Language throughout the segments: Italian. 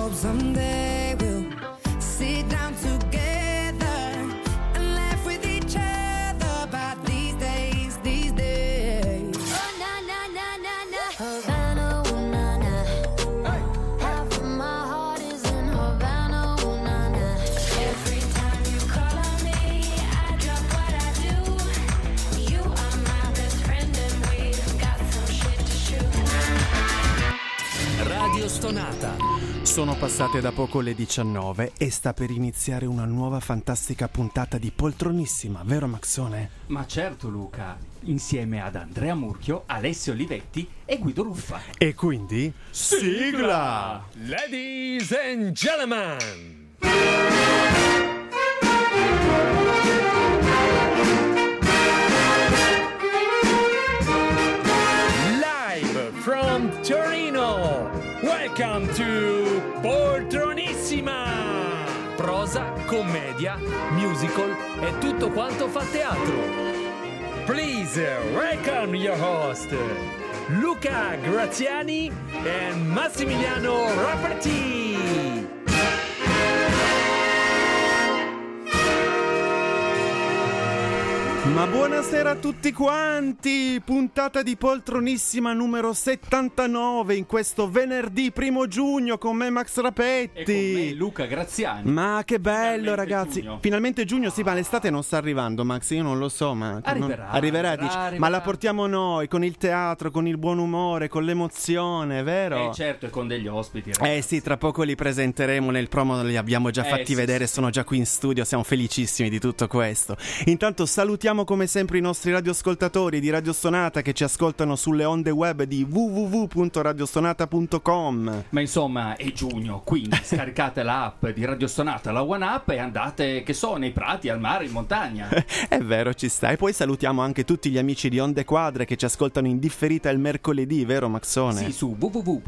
hope someday we'll sit down together and laugh with each other about these days, these days. Oh na na na na na, Havana, oh na na. Half of my heart is in Havana, oh na na. Every time you call on me, I drop what I do. You are my best friend and we've got some shit to shoot. Radio Stonata. Sono passate da poco le 19 e sta per iniziare una nuova fantastica puntata di Poltronissima, vero Maxone? Ma certo Luca, insieme ad Andrea Murchio, Alessio Olivetti e Guido Ruffa. E quindi sigla! Ladies and gentlemen. Live from Torino. Welcome to Poltronissima. Prosa, commedia, musical e tutto quanto fa teatro. Please welcome your host Luca Graziani e Massimiliano Rafferty. Ma buonasera a tutti quanti, puntata di Poltronissima numero 79 in questo venerdì 1 giugno con me Max Rapetti. E con me Luca Graziani. Ma che bello Finalmente ragazzi, giugno. finalmente giugno, sì, ma l'estate non sta arrivando Max, io non lo so, ma Arriverà, dici? arriverà. Ma la portiamo noi, con il teatro, con il buon umore, con l'emozione, vero? Certo, e con degli ospiti. Sì, tra poco li presenteremo nel promo, li abbiamo già fatti sì, vedere, sì. sono già qui in studio, siamo felicissimi di tutto questo. Intanto salutiamo come sempre i nostri radioascoltatori di Radio Stonata che ci ascoltano sulle onde web di www.radiostonata.com. Ma insomma è giugno, quindi scaricate l'app di Radio Stonata, la One Up, e andate, che so, nei prati, al mare, in montagna. È vero, ci sta. E poi salutiamo anche tutti gli amici di Onde Quadre che ci ascoltano in differita il mercoledì, vero Maxone? Sì, su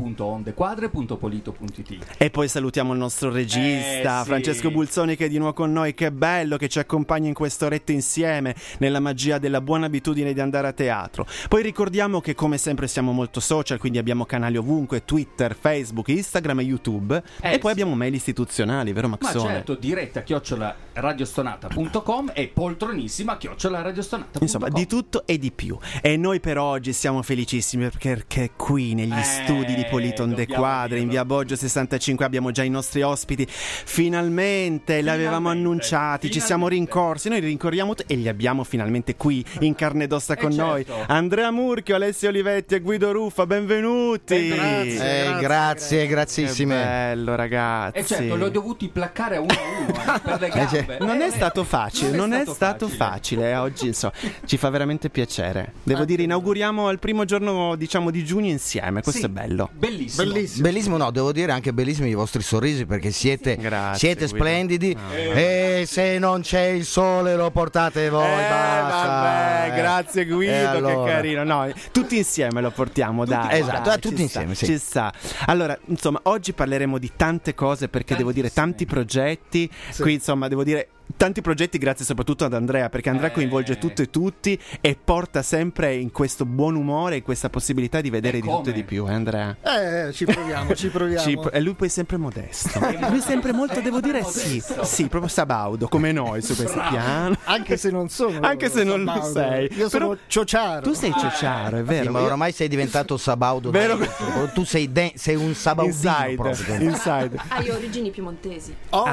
www.ondequadre.polito.it. E poi salutiamo il nostro regista sì. Francesco Bulzoni che è di nuovo con noi. Che bello che ci accompagna in quest'oretta insieme nella magia della buona abitudine di andare a teatro. Poi ricordiamo che come sempre siamo molto social, quindi abbiamo canali ovunque, Twitter, Facebook, Instagram e YouTube. E poi abbiamo mail istituzionali, vero Maxone? Ma certo, diretta @radiostonata.com e poltronissima @radiostonata.com. Insomma, di tutto e di più. E noi per oggi siamo felicissimi perché qui negli studi di Polito Onde Quadre in via Boggio 65 abbiamo già i nostri ospiti. Finalmente li avevamo annunciati, ci siamo rincorsi, noi rincorriamo e li abbiamo finalmente qui in carne ed ossa con noi. Andrea Murchio, Alessio Olivetti e Guido Ruffa, benvenuti. Grazie, grazissime. Che bello ragazzi. E certo, li ho dovuti placcare a uno per le gambe. Non è stato facile, non è stato facile. Oggi insomma, ci fa veramente piacere. Devo dire, inauguriamo il primo giorno, diciamo, di giugno insieme. Questo è bello. Bellissimo, no, devo dire anche bellissimi i vostri sorrisi perché siete Guido. splendidi. E se non c'è il sole lo portate voi, basta. Vabbè, grazie Guido, allora. che carino. No, tutti insieme lo portiamo, dai. Esatto, dai, tutti ci insieme, sta, sì. ci sta. Allora, insomma, oggi parleremo di tante cose perché devo dire tanti progetti. Qui, insomma, devo dire tanti progetti grazie soprattutto ad Andrea, perché Andrea coinvolge tutto e tutti e porta sempre in questo buon umore e questa possibilità di vedere di tutto e di più, Andrea? Ci proviamo. E lui poi sempre modesto. Lui sempre molto, devo dire, sì, proprio sabaudo come noi su questo piano. Anche se non sono. Anche se non lo sei. Io sono ciociaro. Tu sei ciociaro, è vero. Sì, ma oramai sei diventato sabaudo. Vero? Tu sei un sabaudino proprio. Inside. Hai origini piemontesi.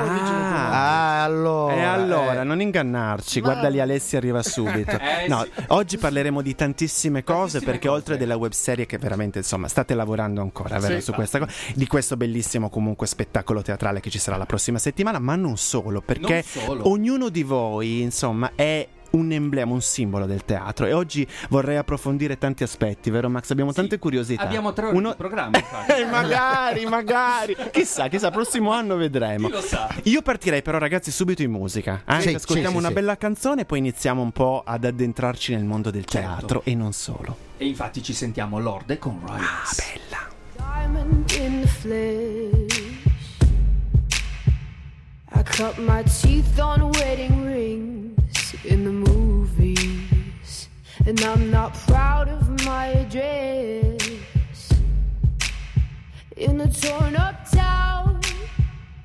Allora, non ingannarci, guarda lì, Alessia arriva subito. No, oggi parleremo di tantissime cose perché oltre della webserie che veramente, insomma, state lavorando ancora, vero, su questa cosa, di questo bellissimo comunque spettacolo teatrale che ci sarà la prossima settimana, ma non solo, perché ognuno di voi, insomma, è un emblema, un simbolo del teatro, e oggi vorrei approfondire tanti aspetti, vero Max? Abbiamo tante curiosità. Abbiamo 3 ore di programma, infatti. magari chissà, prossimo anno vedremo. Chi lo sa. Io partirei però, ragazzi, subito in musica. Ascoltiamo una bella canzone e poi iniziamo un po' ad addentrarci nel mondo del teatro e non solo. E infatti ci sentiamo Lorde con Royals. Bella. Diamond in the flesh. I cut my teeth on wedding rings in the movies, and I'm not proud of my address. In a torn up town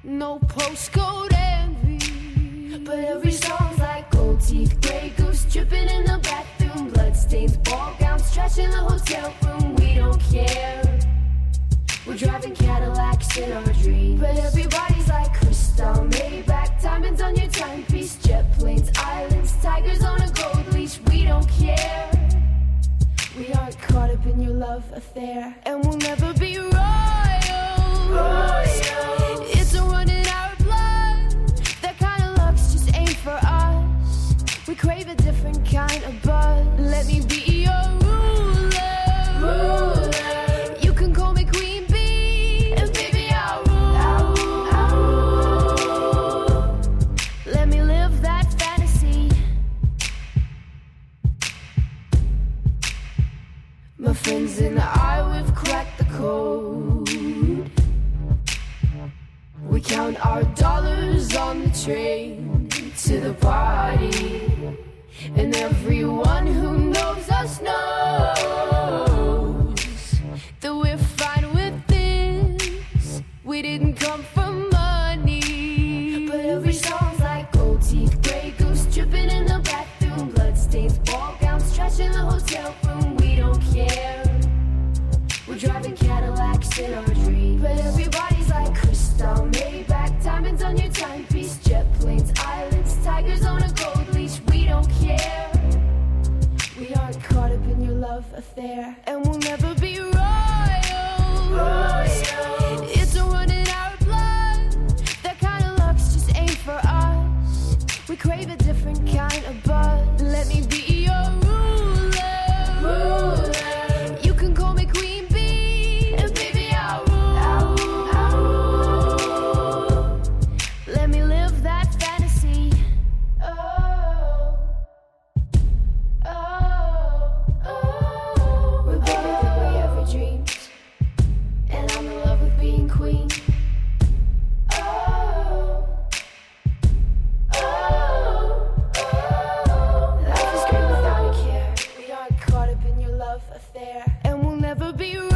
no postcode envy. But every song's like gold teeth, gray goose dripping in the bathroom, bloodstains, ball gowns, trash in the hotel room. We don't care. We're driving Cadillacs in our dreams. But everybody's like crystal, Maybach, diamonds on your timepiece, jet planes, islands, tigers on a gold leash. We don't care. We aren't caught up in your love affair, and we'll never be royals. It's a run in our blood. That kind of luck's just ain't for us. We crave a different kind of buzz. Let me be your ruler. You can call me Queen Bee, and baby I'll rule. Let me live that fantasy. My friends and I, we've cracked the code. We count our dollars on the train to the party. And everyone who knows us knows that we're fine with this. We didn't come for money. But every song's like gold teeth, gray goose dripping in the bathroom, bloodstains, ball gowns, trash in the hotel room. We don't care. We're driving Cadillacs in our dreams. But everybody's like crystal, Maybach, diamonds on your timepiece, jet planes, islands, tigers on a gold leash. We don't care. We aren't caught up in your love affair, and we'll never be royals. It's a run in our blood. That kind of luck's just ain't for us. We crave a different kind of buzz. Let me be your ruler. You can call me Queen Bee, and baby I'll rule. Let me live that fantasy. We're better than we ever dreamed, and I'm in love with being queen. Life is great without a care. We aren't caught up in your love affair, and we'll never be royals.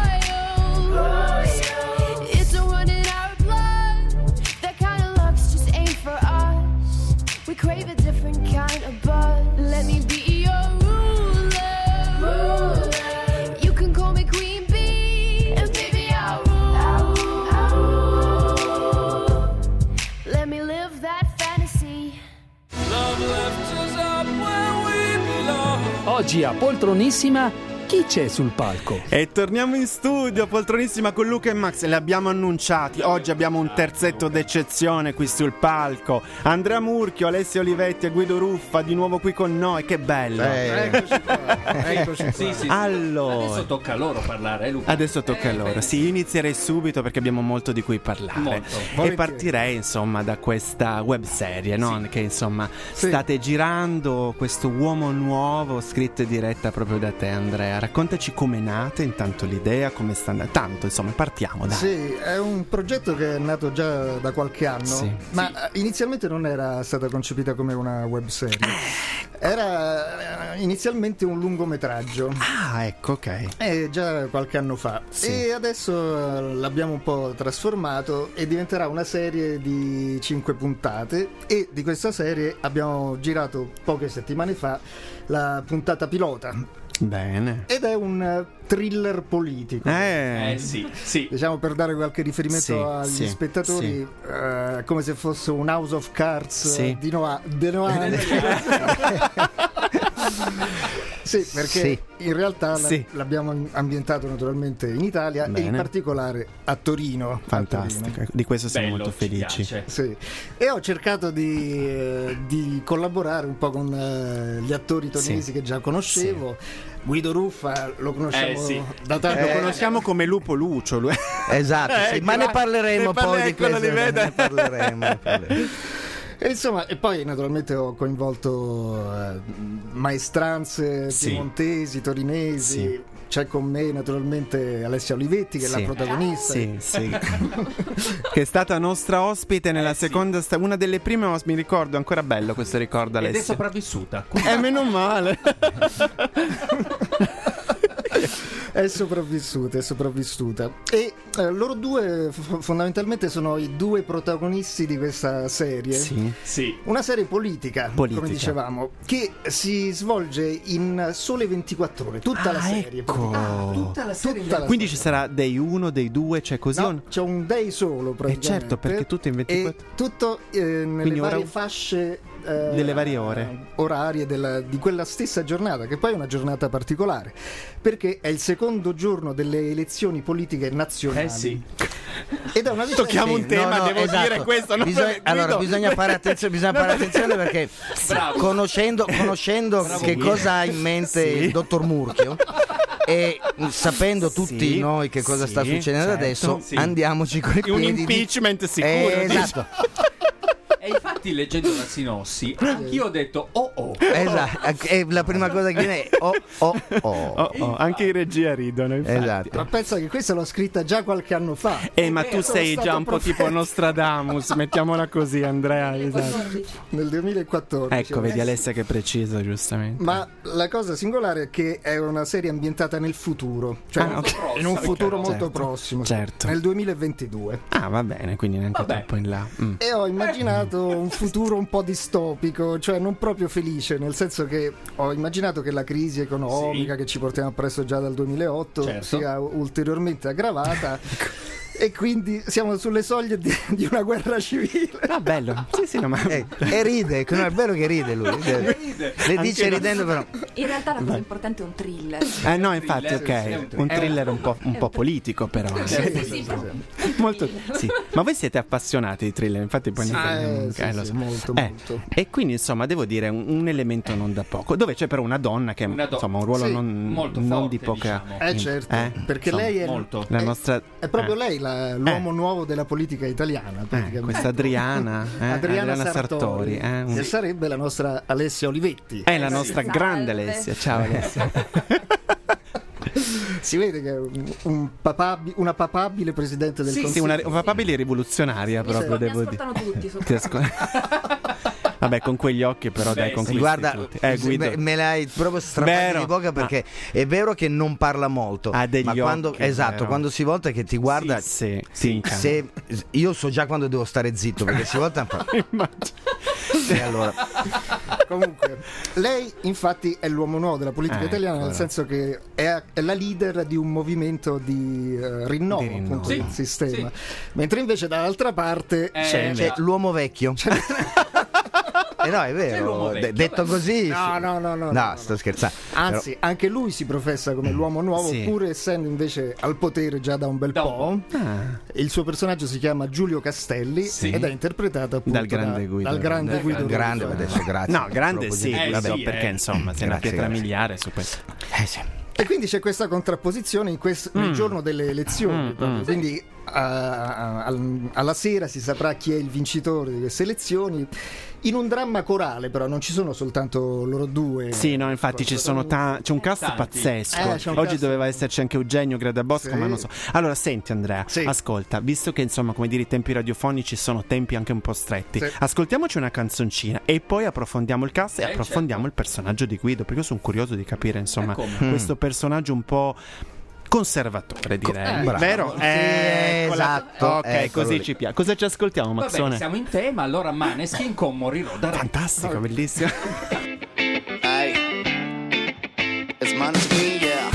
It's a run in our blood. That kind of luck's just ain't for us. We crave a different kind of buzz. Let me be your ruler. You can call me Queen Bee, and baby I'll rule. Let me live that fantasy. Oggi a Poltronissima, chi c'è sul palco? E torniamo in studio, Poltronissima, con Luca e Max. Li abbiamo annunciati. Oggi abbiamo un terzetto d'eccezione qui sul palco. Andrea Murchio, Alessia Olivetti e Guido Ruffa di nuovo qui con noi. Che bello. Eccoci qua. Sì. Allora, Adesso tocca a loro parlare, Luca. adesso tocca a loro. Sì, io inizierei subito perché abbiamo molto di cui parlare. Molto. E partirei insomma da questa webserie, no? Che insomma state girando, questo Uomo Nuovo, scritto e diretta proprio da te, Andrea. Raccontaci com'è nata intanto l'idea, come sta andando. Tanto insomma partiamo, dai. Sì, è un progetto che è nato già da qualche anno, Sì. ma inizialmente non era stata concepita come una webserie. Era inizialmente un lungometraggio. Ah, ecco, ok. Già qualche anno fa. Sì. E adesso l'abbiamo un po' trasformato e diventerà una serie di 5 puntate, e di questa serie abbiamo girato poche settimane fa la puntata pilota. Bene. Ed è un thriller politico. Sì. Diciamo, per dare qualche riferimento Sì, agli sì, spettatori, come se fosse un House of Cards Sì. di Noir. Sì, perché in realtà l'abbiamo ambientato naturalmente in Italia. Bene. E in particolare a Torino. Fantastico, di questo siamo Bello, molto ci felici. piace. Sì. E ho cercato di collaborare un po' con gli attori torinesi che già conoscevo. Guido Ruffa lo conosciamo da tanto. Lo conosciamo come Lupo Lucio. Lui. Esatto, sì, ma ne parleremo poi di questo. Ne parleremo. E insomma, e poi naturalmente ho coinvolto maestranze piemontesi, torinesi. Sì. C'è con me naturalmente Alessia Olivetti, che è la protagonista. Sì. Che è stata nostra ospite nella seconda una delle prime mi ricordo, ancora bello questo ricordo, Alessia. Ed è sopravvissuta. Meno male. È sopravvissuta. E loro due fondamentalmente sono i due protagonisti di questa serie. Sì. Una serie politica, come dicevamo, che si svolge in sole 24 ore, tutta la serie. Ecco. Tutta la serie. Quindi ci sarà Day 1, Day 2, cioè così? No, c'è un day solo praticamente. certo, perché tutto in 24. E tutto nelle Quindi varie fasce delle varie ore orarie di quella stessa giornata, che poi è una giornata particolare perché è il secondo giorno delle elezioni politiche nazionali. Sì. Ed è una Tocchiamo un tema, devo dire questo. Bisogna fare attenzione perché conoscendo che cosa ha in mente il dottor Murchio e sapendo tutti noi che cosa sta succedendo adesso, andiamoci con i piedi. Un impeachment sicuro. Esatto. E infatti leggendo la sinossi anch'io ho detto oh. Esatto, e la prima cosa che viene è oh. Anche in regia ridono, infatti. Esatto. Ma pensa che questa l'ho scritta già qualche anno fa. Ma tu sei già un po' tipo Nostradamus, mettiamola così, Andrea. Esatto. Nel 2014. Ecco, vedi Alessia che è preciso, giustamente. Ma la cosa singolare è che è una serie ambientata nel futuro, cioè in un futuro molto prossimo, certo. Nel 2022. Va bene, quindi neanche troppo in là. E ho immaginato un futuro un po' distopico, cioè non proprio felice, nel senso che ho immaginato che la crisi economica che ci portiamo appresso già dal 2008 sia ulteriormente aggravata. E quindi siamo sulle soglie di una guerra civile. Bello. Sì, no, ma... E ride, non è vero che ride lui. Le dice ridendo però. In realtà la cosa importante è un thriller. No, infatti, un thriller un po' politico, però. Molto, sì. Ma voi siete appassionati di thriller, infatti poi lo so. Molto. E quindi insomma devo dire un elemento non da poco, dove c'è però una donna che insomma un ruolo molto non forte, di poca, diciamo. Certo, perché insomma, lei è molto. La nostra è proprio lei l'uomo nuovo della politica italiana, questa Adriana Sartori, che sarebbe la nostra Alessia Olivetti. È la nostra grande Alessia. Ciao Alessia. Si vede che è una papabile presidente del Consiglio. Sì, una papabile rivoluzionaria proprio, devo dire. Tutti. Vabbè, con quegli occhi però dai, con guarda, Guido. me l'hai proprio strappato di bocca perché è vero che non parla molto, ha degli ma quando, occhi, esatto, quando si volta che ti guarda, se io so già quando devo stare zitto perché si volta e allora comunque lei infatti è l'uomo nuovo della politica italiana, nel senso che è la leader di un movimento di rinnovo appunto del sistema, mentre invece dall'altra parte c'è l'uomo vecchio. No, è vero, detto così. No, sto scherzando. Anzi, anche lui si professa come l'uomo nuovo, pur essendo invece al potere già da un bel po'. Il suo personaggio si chiama Giulio Castelli ed è interpretato appunto dal grande Guido. Grande, adesso grazie. No, grande sì, vabbè, perché insomma sei una pietra miliare su questo. E quindi c'è questa contrapposizione nel giorno delle elezioni. Quindi alla sera si saprà chi è il vincitore di queste elezioni. In un dramma corale, però non ci sono soltanto loro due. Sì, no, infatti c'è un cast pazzesco. Oggi doveva esserci anche Eugenio Gradabosco, ma non so. Allora, senti Andrea, ascolta, visto che insomma, come dire, i tempi radiofonici sono tempi anche un po' stretti, ascoltiamoci una canzoncina e poi approfondiamo il cast e approfondiamo il personaggio di Guido, perché io sono curioso di capire insomma questo personaggio un po' conservatore, direi. Vero? Esatto. Ok, così ci piace. Cosa ci ascoltiamo, Mazzone? Vabbè, siamo in tema, allora Maneskin con Morirò da re. Fantastico, bellissimo. Hey, it's Maneskin, yeah.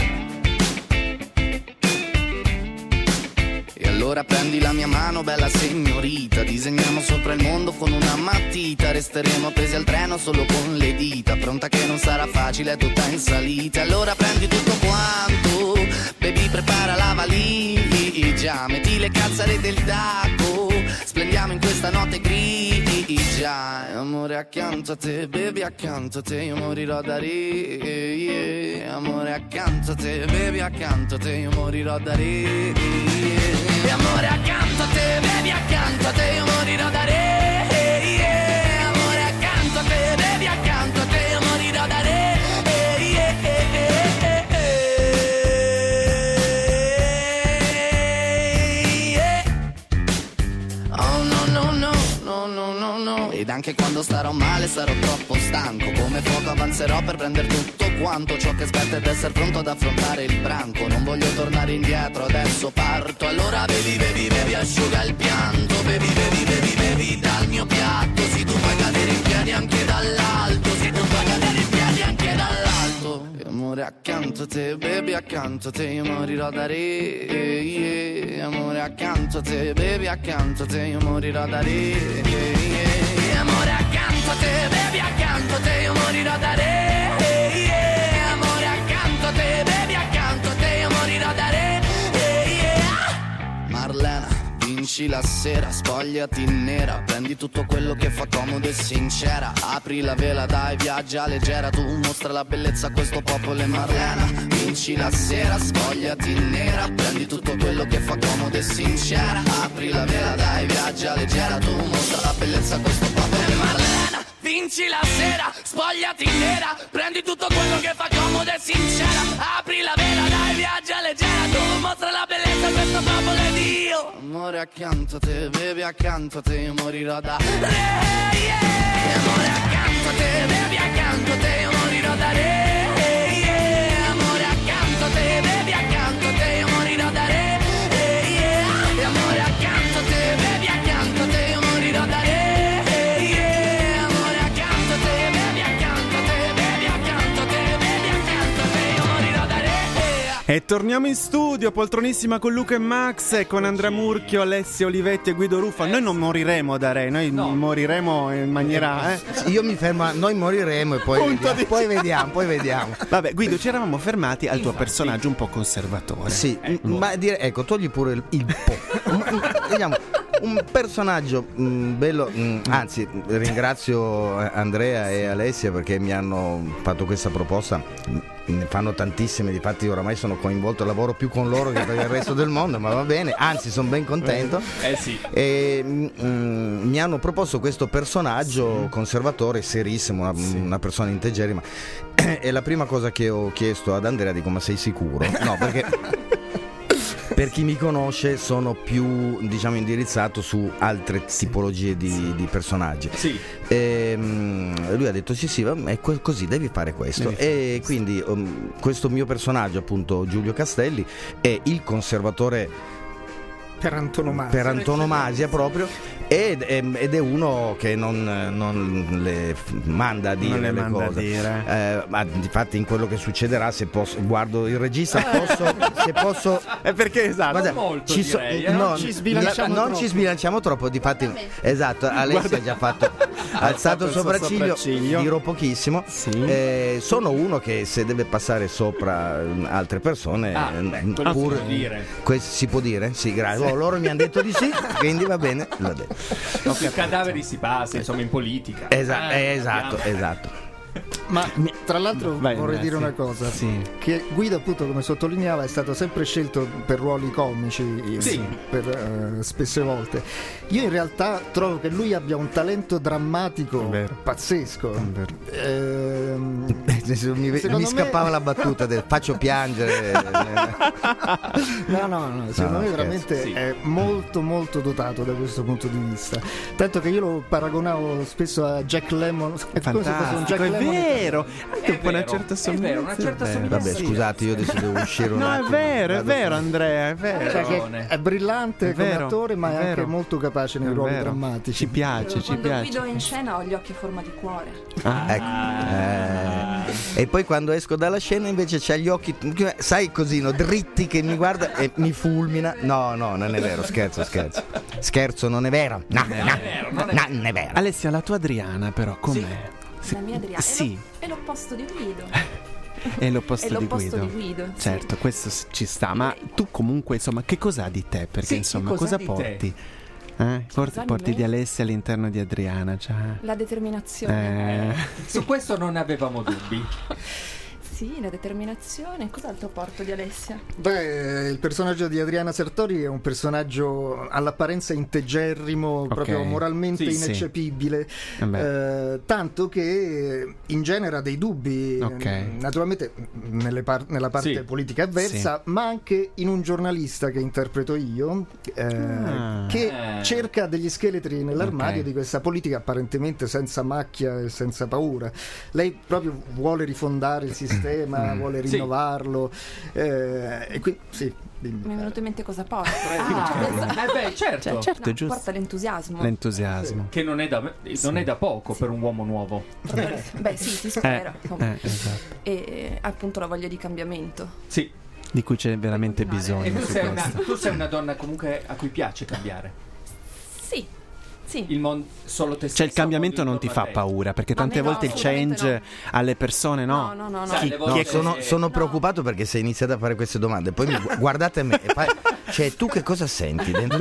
E allora prendi la mia mano, bella signorita, disegniamo sopra il mondo con una matita, resteremo appesi al treno solo con le dita, pronta che non sarà facile, è tutta in salita. Allora prendi tutto quanto, baby, prepara la valigia, metti le calzare del tacco, splendiamo in questa notte grigia. Amore accanto a te, baby accanto a te, io morirò da re. Amore accanto a te, baby accanto a te, io morirò da re. Amore accanto a te, baby accanto a te, io morirò da re. Amore accanto a te, baby accanto a te, io morirò da re. Oh no no no no no no no. Ed anche quando starò male sarò troppo stanco. Come fuoco avanzerò per prendere tutto quanto ciò che aspetta ed essere pronto ad affrontare il branco. Non voglio tornare indietro, adesso parto. Allora bevi, bevi, bevi, asciuga il pianto. Bevi, bevi, bevi, bevi dal mio piatto. Se tu puoi cadere in piedi anche dall'alto. Se tu puoi cadere in piedi anche dall'alto. E amore accanto a te, baby accanto a te, io morirò da re, yeah. Amore accanto a te, baby accanto a te, io morirò da re, yeah. Amore accanto a te, baby accanto a te, io morirò da re, yeah. Amore accanto a te, baby accanto a te, io morirò da re, yeah. Marlena, vinci la sera, spogliati nera, prendi tutto quello che fa comodo e sincera, apri la vela, dai, viaggia leggera, tu mostra la bellezza a questo popolo. E Marlena, vinci la sera, spogliati nera, prendi tutto quello che fa comodo e sincera, apri la vela, dai, viaggia leggera, tu mostra la bellezza a questo popolo. E Marlena, vinci la sera, spogliati nera, prendi tutto quello che fa comodo e sincera, apri la vela, dai, viaggia leggera, tu mostra la bellezza a questo popolo ed io. Amore accanto a te, bevi accanto a te, io morirò da re, yeah. Amore accanto a te, bevi accanto a te, io morirò da re, yeah. Amore accanto a te, bevi accanto a te, io morirò da re, yeah. Amore accanto a te, bevi accanto a te, io morirò da re, yeah. Amore accanto a te, bevi accanto a te, bevi accanto a te, bevi accanto a te, io morirò da re, yeah. E torniamo in studio, poltronissima con Luca e Max e con Andrea Murchio, Alessia Olivetti e Guido Rufa. Noi non moriremo da re, noi moriremo in maniera... Io mi fermo, noi moriremo e poi vediamo. Vabbè, Guido, ci eravamo fermati al tuo personaggio un po' conservatore. Sì, ma dire, ecco, togli pure il po'. Vediamo, un personaggio bello, anzi ringrazio Andrea e Alessia perché mi hanno fatto questa proposta, ne fanno tantissime, difatti oramai sono coinvolto, lavoro più con loro che per il resto del mondo, ma va bene, anzi sono ben contento. Sì. E mi hanno proposto questo personaggio conservatore, serissimo, una persona integerrima, e la prima cosa che ho chiesto ad Andrea, dico, ma sei sicuro? No, perché per chi mi conosce sono più, diciamo, indirizzato su altre tipologie di personaggi. Sì. Lui ha detto sì, è così, devi fare questo. E quindi questo mio personaggio, appunto Giulio Castelli, è il conservatore per antonomasia proprio, ed è uno che non le manda a dire le cose. Ma difatti in quello che succederà, se posso, guardo il regista, se posso perché esatto, guarda, molto, non ci sbilanciamo troppo, difatti esatto, Alessia ha già fatto alzato il sopracciglio, dirò pochissimo. Sono uno che se deve passare sopra altre persone pure si può dire? Sì, grazie. Loro mi hanno detto di sì, quindi va bene, l'ho detto. Sui cadaveri si passa, insomma, in politica. Esatto. Ma tra l'altro vorrei dire una cosa, che Guido, appunto, come sottolineava, è stato sempre scelto per ruoli comici, per spesse volte. Io in realtà trovo che lui abbia un talento drammatico pazzesco. Mi scappava la battuta del faccio piangere. No, secondo me veramente è molto molto dotato da questo punto di vista, tanto che io lo paragonavo spesso a Jack Lemmon. È fantastico, è vero, anche un po' una certa somiglianza. Vabbè, scusate, io adesso devo uscire un attimo. È vero Andrea, è vero. Cioè che è brillante come attore, ma è anche molto capace nei ruoli drammatici. Ci piace. Guido in scena ho gli occhi a forma di cuore. E poi quando esco dalla scena invece c'ha gli occhi, sai, così, dritti, che mi guarda e mi fulmina. No, non è vero, scherzo, non è vero. Non è vero. Alessia, la tua Adriana però com'è? La mia Adriana sì. è l'opposto di Guido. È l'opposto di Guido. Certo, questo ci sta. Ma tu comunque, insomma, che cosa ha di te? Perché insomma, cosa porti? Porti di Alessia all'interno di Adriana, cioè. La determinazione. Su questo non avevamo dubbi. Sì, la determinazione. Cos'altro porto di Alessia? Beh, il personaggio di Adriana Sertori è un personaggio all'apparenza integerrimo, proprio moralmente Sì, ineccepibile, tanto che ingenera dei dubbi, naturalmente nella parte politica avversa, ma anche in un giornalista che interpreto io, che cerca degli scheletri nell'armadio di questa politica apparentemente senza macchia e senza paura. Lei proprio vuole rifondare il sistema, vuole rinnovarlo, e qui mi è venuto in mente cosa porta. Certo, è giusto. Porta l'entusiasmo. Che non è da poco per un uomo nuovo. Beh, sì, si spera. Esatto. E appunto la voglia di cambiamento. Sì. Di cui c'è veramente bisogno. E tu sei una donna comunque a cui piace cambiare. Sì. Il mondo solo te. Cioè il cambiamento non ti fa paura, perché tante volte il change alle persone no. Sono preoccupato perché se iniziate a fare queste domande poi guardate me cioè tu che cosa senti dentro?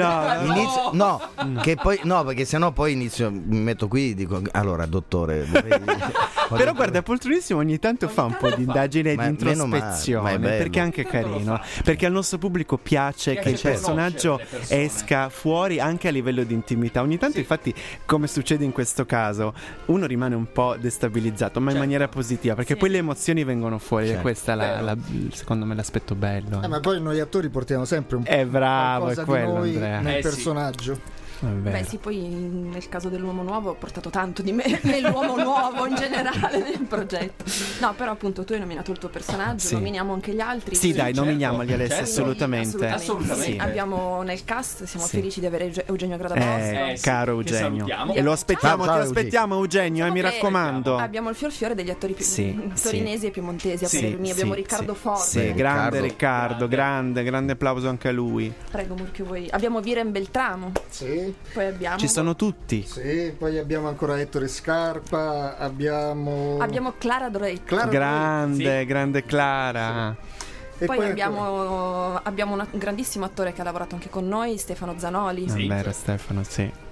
Che poi perché sennò poi inizio, mi metto qui e dico allora dottore però guarda, Poltronissimo ogni tanto fa un po' di indagine di introspezione, perché è anche carino, perché al nostro pubblico piace che il personaggio esca fuori anche a livello di intimità. Ogni tanto infatti, come succede in questo caso, uno rimane un po' destabilizzato, ma in maniera positiva, perché poi le emozioni vengono fuori, e questa secondo me l'aspetto bello. Ma poi noi attori portiamo sempre un po' bravo, qualcosa è quello, di noi Andrea. nel personaggio. Beh sì, poi nel caso dell'uomo nuovo ho portato tanto di me nell'uomo nuovo in generale nel progetto. No, però appunto tu hai nominato il tuo personaggio, nominiamo anche gli altri. Sì, dai, nominiamoli Alessia, assolutamente. Sì. Abbiamo nel cast, siamo felici di avere Eugenio Gradamossa. Caro Eugenio. E lo aspettiamo, ti aspettiamo Eugenio, mi raccomando. Abbiamo il fior degli attori più torinesi e piemontesi a parer mio. Abbiamo Riccardo Forte. Grande Riccardo, grande applauso anche a lui. Prego Murchio, voi. Abbiamo Viren Beltramo. Poi abbiamo... Ci sono tutti. Sì, poi abbiamo ancora Ettore Scarpa, abbiamo Clara Drake. Grande Clara. E poi abbiamo un grandissimo attore che ha lavorato anche con noi, Stefano Zanoli. È vero, Stefano,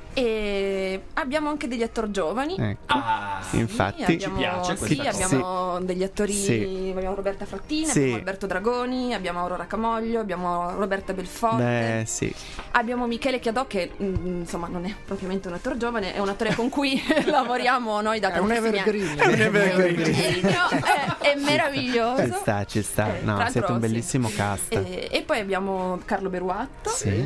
E abbiamo anche degli attori giovani. Infatti ci piace questa abbiamo degli attori. Abbiamo Roberta Frattini, abbiamo Alberto Dragoni, abbiamo Aurora Camoglio, abbiamo Roberta Belforte. Abbiamo Michele Chiadò che insomma non è propriamente un attore giovane, è un attore con cui lavoriamo noi da tantissimi anni. È un evergreen. È meraviglioso. Ci sta. No, siete un bellissimo cast. E poi abbiamo Carlo Beruatto.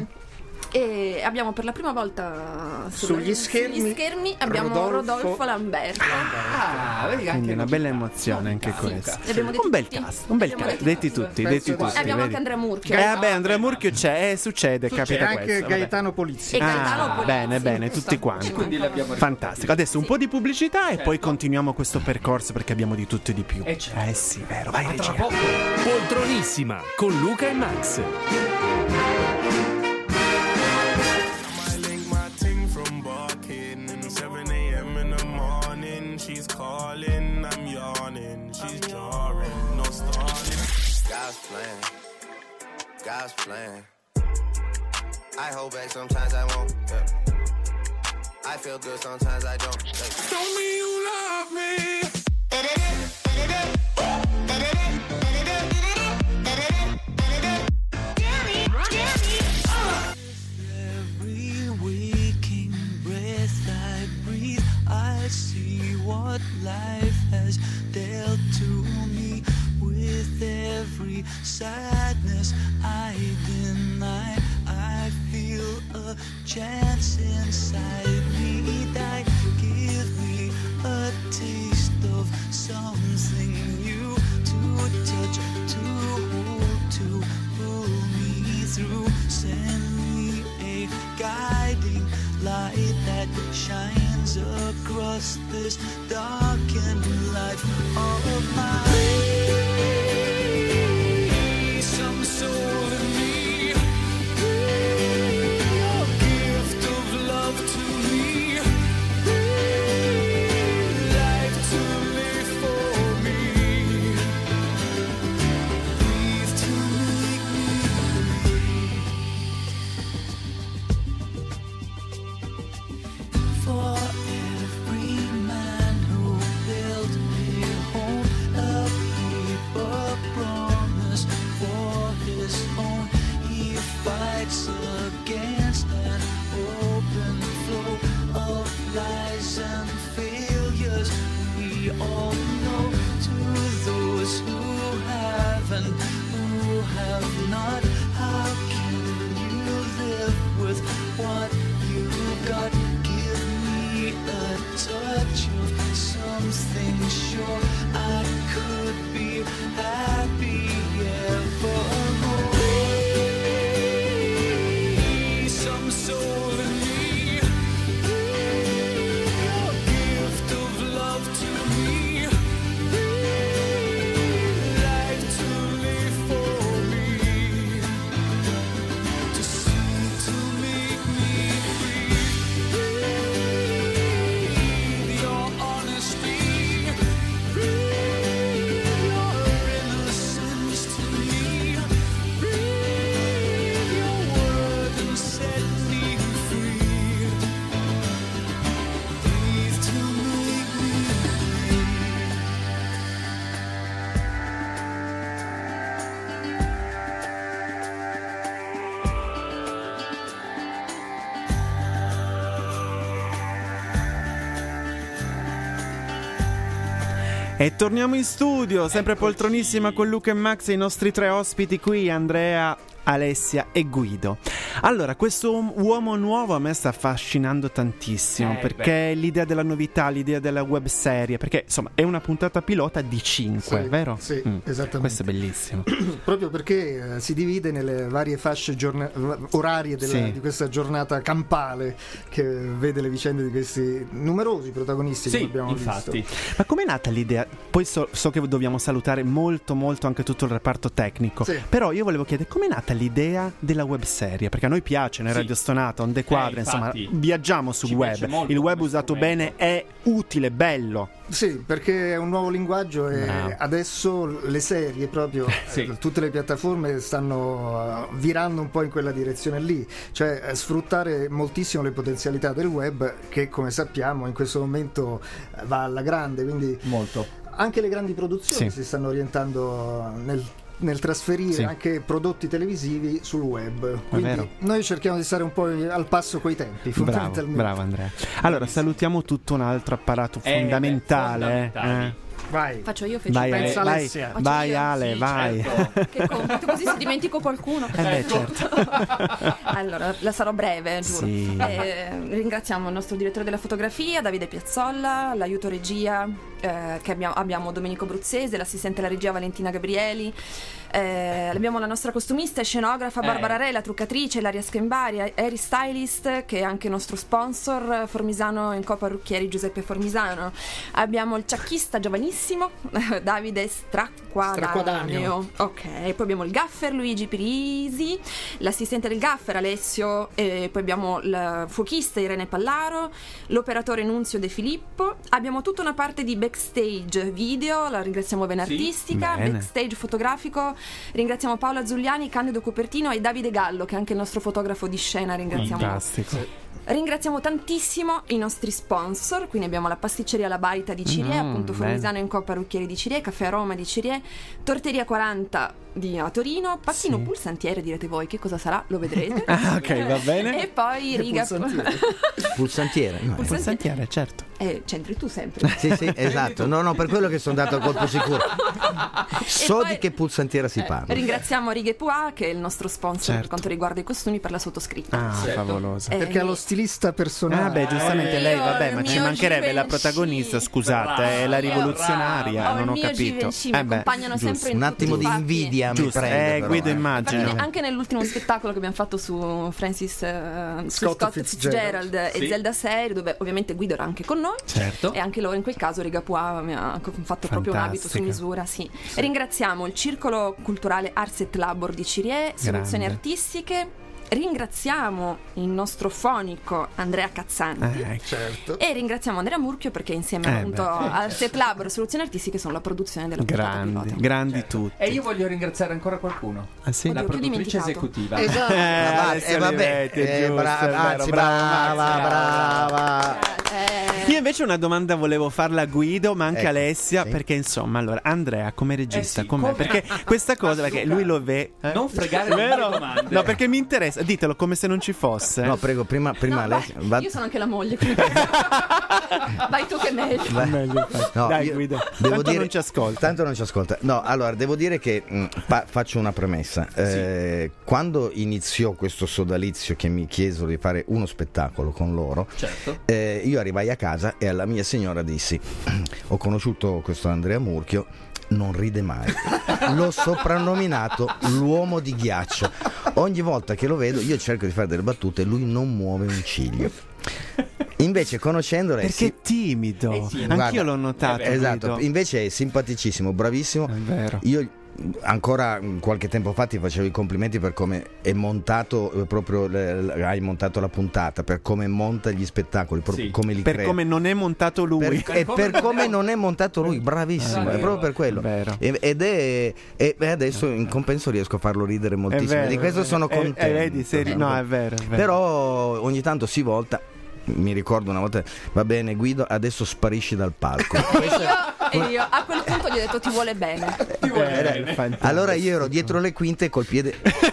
E abbiamo per la prima volta sugli schermi abbiamo Rodolfo Lamberto. Quindi una bella emozione anche questa. Un bel cast, detti tutti. Abbiamo anche Andrea Murchio. Andrea Murchio c'è, succede, capita questo. C'è anche Gaetano Polizzi. Bene, tutti quanti. Fantastico. Adesso un po' di pubblicità e poi continuiamo questo percorso perché abbiamo di tutto e di più. Sì, vero, vai regia. Poltronissima con Luca e Max. She's calling, I'm yawning. She's jarring, no stalling. God's plan. I hold back, sometimes I won't. I feel good, sometimes I don't. Show me you love me. Every waking breath I breathe, I see what life has dealt to me. With every sadness I deny, I feel a chance inside me die. Give me a taste of something new to touch, to hold, to pull me through. Send me a guiding light that shines across this darkened life of mine. Some soul in me, your gift of love to me, life to live for me, breathe to make me breathe. For every man who built a home E torniamo in studio, sempre poltronissima con Luca e Max e i nostri 3 ospiti qui, Andrea, Alessia e Guido. Allora, questo uomo nuovo a me sta affascinando tantissimo, perché l'idea della novità, l'idea della webserie, perché insomma è una puntata pilota di 5, sì, vero? Sì, esattamente. Questo è bellissimo. Proprio perché si divide nelle varie fasce orarie di questa giornata campale che vede le vicende di questi numerosi protagonisti che abbiamo infatti. visto. Ma com'è nata l'idea? Poi so che dobbiamo salutare molto anche tutto il reparto tecnico, però io volevo chiedere com'è nata l'idea della webserie, perché a noi piace nel Radio Stonata, Onde Quadre, insomma viaggiamo sul web, il web usato bene è utile, bello. Sì, perché è un nuovo linguaggio e adesso le serie proprio, tutte le piattaforme stanno virando un po' in quella direzione lì, cioè sfruttare moltissimo le potenzialità del web che, come sappiamo, in questo momento va alla grande, quindi anche le grandi produzioni si stanno orientando nel trasferire anche prodotti televisivi sul web, quindi noi cerchiamo di stare un po' al passo coi tempi, fondamentalmente. Bravo Andrea. Allora salutiamo tutto un altro apparato fondamentale. Vai. Faccio io, vai Ale, vai. Certo. Che compito, così se dimentico qualcuno. Certo. Allora, la sarò breve, giuro. Sì. Ringraziamo il nostro direttore della fotografia, Davide Piazzolla, l'aiuto regia che abbiamo Domenico Bruzzese, l'assistente alla regia Valentina Gabrieli. Abbiamo la nostra costumista e scenografa Barbara Re, la truccatrice Ilaria Schembari, Eri Stylist che è anche nostro sponsor, Formisano in Co Parrucchieri Giuseppe Formisano. Abbiamo il ciacchista giovanissimo Davide Stracquadaneo. Ok, poi abbiamo il gaffer Luigi Pirisi, l'assistente del gaffer Alessio, e poi abbiamo il fuochista Irene Pallaro, l'operatore Nunzio De Filippo. Abbiamo tutta una parte di backstage video, la ringraziamo Venartistica, backstage fotografico. Ringraziamo Paola Zuliani, Candido Copertino e Davide Gallo, che è anche il nostro fotografo di scena. Ringraziamo. Fantastico. Ringraziamo tantissimo i nostri sponsor, quindi abbiamo la pasticceria La Baita di Cirie, appunto Formisano in Co Parrucchieri di Cirie, Caffè Aroma di Cirie, Torteria 40 a Torino, Pacchino Pulsantiere, direte voi che cosa sarà, lo vedrete. Ok, va bene. E poi riga Pulsantiere. No. Pulsantiere, certo. C'entri tu sempre. Sì, esatto. No, per quello che sono andato a colpo sicuro. So di che pulsantiera si parla. Ringraziamo Righe Pua, che è il nostro sponsor per quanto riguarda i costumi per la sottoscritta. Favoloso. Perché ha lo stilista personale. Giustamente lei, ma ci mancherebbe la protagonista, scusate, è la rivoluzionaria, non ho capito. Mi accompagnano sempre in un attimo di invidia mi prende, Guido, immagino. Anche nell'ultimo spettacolo che abbiamo fatto su Scott Fitzgerald e Zelda 6, dove ovviamente Guido era anche con noi, e anche loro in quel caso Riga Pua mi ha fatto proprio un abito su misura. Ringraziamo il Circolo Culturale Ars et Labor di Cirie, Soluzioni Artistiche. Ringraziamo il nostro fonico Andrea Cazzanti e ringraziamo Andrea Murchio perché insieme appunto al Set Lab e Soluzioni Artistiche sono la produzione della puntata pilota. Grandi tutti. E io voglio ringraziare ancora qualcuno. La produttrice esecutiva. Brava. Io invece una domanda volevo farla a Guido, ma anche a Alessia, perché insomma, allora Andrea come regista, com'è? Perché questa cosa, perché lui lo vede. Non fregare le domande. No, perché mi interessa. Ditelo come se non ci fosse. No, prego, prima Alessia. Io sono anche la moglie. Vai tu che è meglio. No, dai, Guido. Tanto non ci ascolta. Tanto non ci ascolta. No, allora devo dire che faccio una premessa. Quando iniziò questo sodalizio che mi chiesero di fare uno spettacolo con loro, io arrivai a casa e alla mia signora dissi: ho conosciuto questo Andrea Murchio, non ride mai. L'ho soprannominato l'uomo di ghiaccio. Ogni volta che lo vedo io cerco di fare delle battute e lui non muove un ciglio. Invece conoscendolo perché è timido. Anch'io l'ho notato. Esatto. Invece è simpaticissimo, bravissimo. È vero. Io ancora qualche tempo fa ti facevo i complimenti per come è montato proprio hai montato la puntata, per come monta gli spettacoli, come li crea, come non è montato lui per come non è montato lui, bravissimo, è proprio per quello. E adesso in compenso riesco a farlo ridere moltissimo, di questo sono contento. No, è vero. Però ogni tanto si volta. Mi ricordo una volta: va bene Guido, adesso sparisci dal palco. E io a quel punto gli ho detto ti vuole bene. Allora io ero dietro le quinte col piede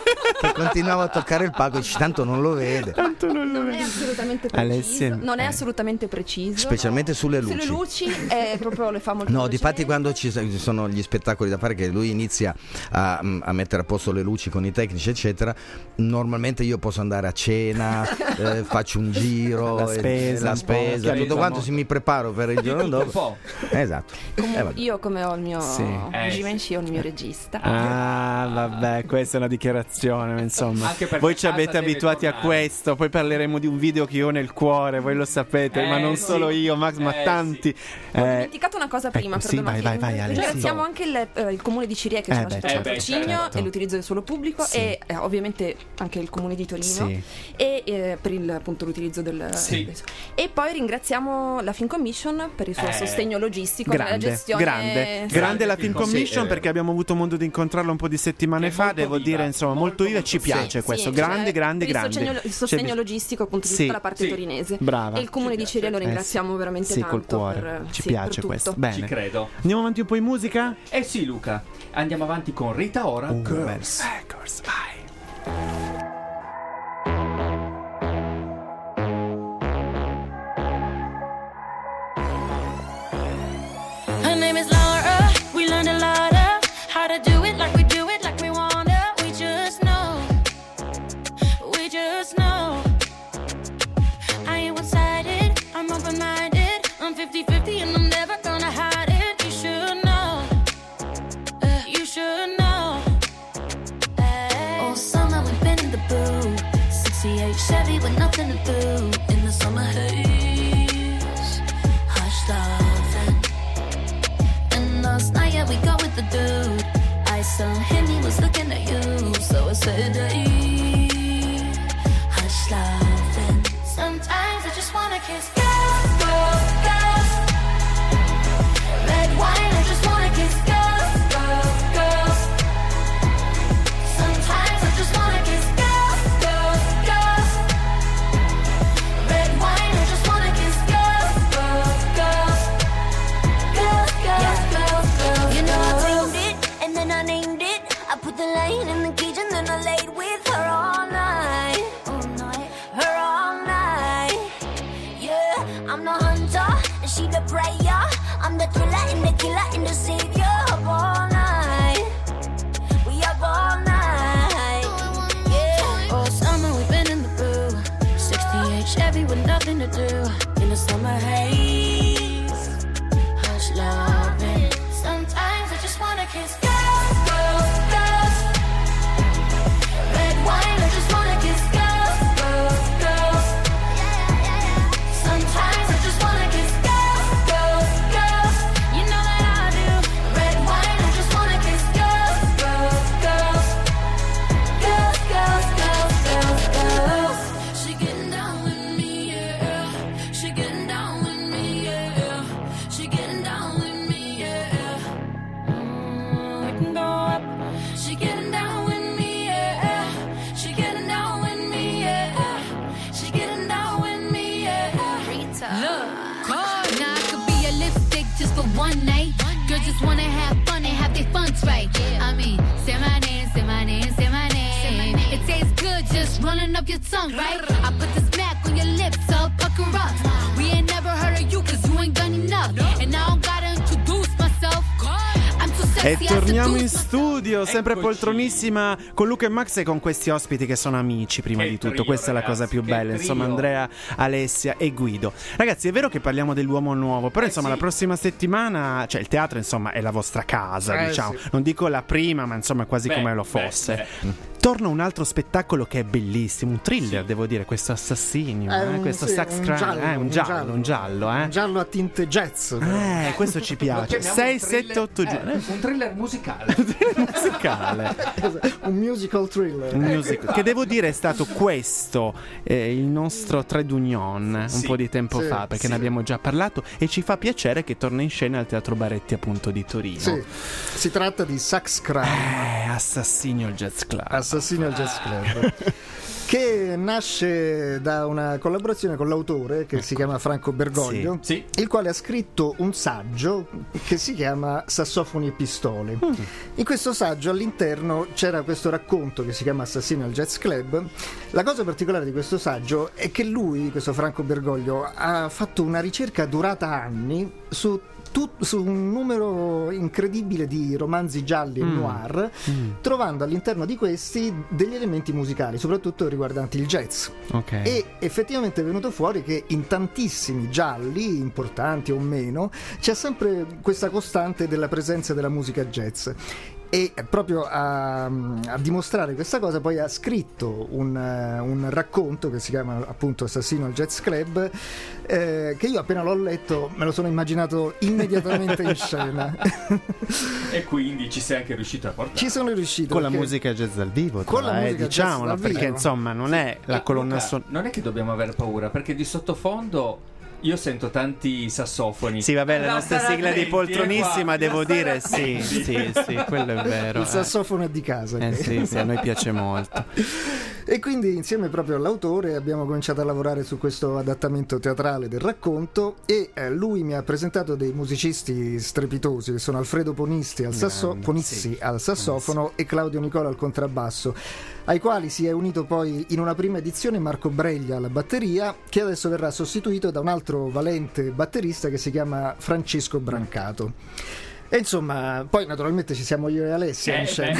continuavo a toccare il palco, dici, tanto non lo vede. Non è assolutamente preciso. Non è assolutamente preciso. Specialmente sulle luci. Sulle luci proprio le fa molto No, difatti quando ci sono gli spettacoli da fare, che lui inizia a mettere a posto le luci con i tecnici eccetera, normalmente io posso andare a cena, faccio un giro, la spesa tutto quanto, se mi preparo per il giorno dopo. Esatto. Io come ho il mio Givenchy, ho il mio regista. Vabbè, questa è una dichiarazione, insomma. Voi ci avete abituati a questo, poi parleremo di un video che io ho nel cuore, voi lo sapete, ma non solo io, Max, ma tanti. Ho dimenticato una cosa prima, vai, Ale. Ringraziamo anche il comune di Cirie che ci ha fatto il patrocinio e l'utilizzo del suolo pubblico e ovviamente anche il comune di Torino e per appunto l'utilizzo del e poi ringraziamo la Film Commission per il suo sostegno logistico nella gestione. Grande la Film Commission, perché abbiamo avuto modo di incontrarla un po' di settimane fa, devo dire, insomma, molto viva, ci piace questo, grande. Il sostegno logistico appunto di tutta la parte torinese. Brava. E il comune di Cirie lo ringraziamo veramente tanto. Col cuore. Ci piace questo. Bene. Ci credo. Andiamo avanti un po' in musica? Sì, Luca. Andiamo avanti con Rita Ora, Girls. Girls, vai. Her name is Laura. We learned a lot of how to do it like we do it, like we wanna. We just know. We just know. I ain't one-sided. I'm open-minded. I'm 50-50 and I'm never gonna hide it. You should know. You should know. All summer we've been in the booth. 68 Chevy with nothing to do. In the summer haze. Hush loving. And last night, yeah, we go with the dude. I saw him, he was looking at you. So I said, hey, hush loving. Sometimes I just wanna kiss girls, girls, girls. Red wine, I just wanna kiss girls, girls, girls. Sometimes I just wanna kiss girls, girls, girls. Red wine, I just wanna kiss girls, girls, girls. Girls, girls, girls, girls. You know I framed it, and then I named it. I put the light in the cage and then I laid with her all night. All night. Her all night. Yeah, I'm the hunter, and she the prayer. I'm the thriller and the killer and the savior of all night. We up all night. Yeah. All summer we've been in the booth. 68 Chevy with nothing to do. In the summer haze. Hush loving. Sometimes I just wanna kiss girls, girls, girls. Red wine, I just wanna kiss girls, girls, girls. Sometimes I just wanna kiss girls, girls, girls. You know that I do. Red wine, I just wanna kiss girls, girls, girls. Girls, girls, girls, girls, girls. She getting down with me, yeah. She getting down with me, yeah. She getting down with me, yeah. We can go up. She getting down with me, yeah. She getting down with me, yeah. She getting down with me, yeah. Rita. Look, now I could be a lipstick just for one night. Girls just wanna have fun and have their funds right. I mean, say my name, say my name, say my name. It tastes good just running up your tongue, right? I put the smack on your lips, so pucker up. We ain't never heard of you cause you ain't done enough. And I don't gotta introduce myself. E torniamo in studio, sempre poltronissima, con Luca e Max e con questi ospiti che sono amici prima di tutto. Questa è la cosa più bella, insomma, Andrea, Alessia e Guido. Ragazzi, è vero che parliamo dell'uomo nuovo, però insomma la prossima settimana, cioè il teatro insomma è la vostra casa, diciamo. Non dico la prima, ma insomma quasi come lo fosse. Torna un altro spettacolo che è bellissimo, un thriller, devo dire, questo assassinio, questo sex crime, un giallo. Un giallo a tinte jazz. Questo ci piace. 6, 7, 8 giorni. Un thriller musicale. Un musical thriller. Un musical. Che devo dire è stato questo il nostro trade union un po' di tempo fa, perché ne abbiamo già parlato e ci fa piacere che torna in scena al Teatro Baretti appunto di Torino. Sì. Si tratta di Sex Crime. Assassinio al Jazz Club. Assassinio al Jazz Club. che nasce da una collaborazione con l'autore che si chiama Franco Bergoglio, il quale ha scritto un saggio che si chiama Sassofoni e pistole. In questo saggio all'interno c'era questo racconto che si chiama Assassino al Jazz Club. La cosa particolare di questo saggio è che lui, questo Franco Bergoglio, ha fatto una ricerca durata anni su un numero incredibile di romanzi gialli e noir, trovando all'interno di questi degli elementi musicali, soprattutto riguardanti il jazz. E effettivamente è venuto fuori che in tantissimi gialli, importanti o meno, c'è sempre questa costante della presenza della musica jazz. E proprio a dimostrare questa cosa poi ha scritto un racconto che si chiama appunto Assassino al Jazz Club, che io appena l'ho letto me lo sono immaginato immediatamente in scena. E quindi ci sei anche riuscito a portare? Ci sono riuscito con la musica jazz dal vivo, con la musica diciamolo, jazz dal perché vivo. insomma non è la colonna sonora. Non è che dobbiamo avere paura, perché di sottofondo io sento tanti sassofoni. Sì, vabbè, la nostra sigla di poltronissima, devo dire, sì, quello è vero. Il sassofono è di casa. Sì, a noi piace molto. E quindi insieme proprio all'autore abbiamo cominciato a lavorare su questo adattamento teatrale del racconto e lui mi ha presentato dei musicisti strepitosi che sono Alfredo Ponissi al sassofono e Claudio Nicola al contrabbasso, ai quali si è unito poi in una prima edizione Marco Breglia alla batteria, che adesso verrà sostituito da un altro valente batterista che si chiama Francesco Brancato. E insomma, poi naturalmente ci siamo io e Alessia in scena.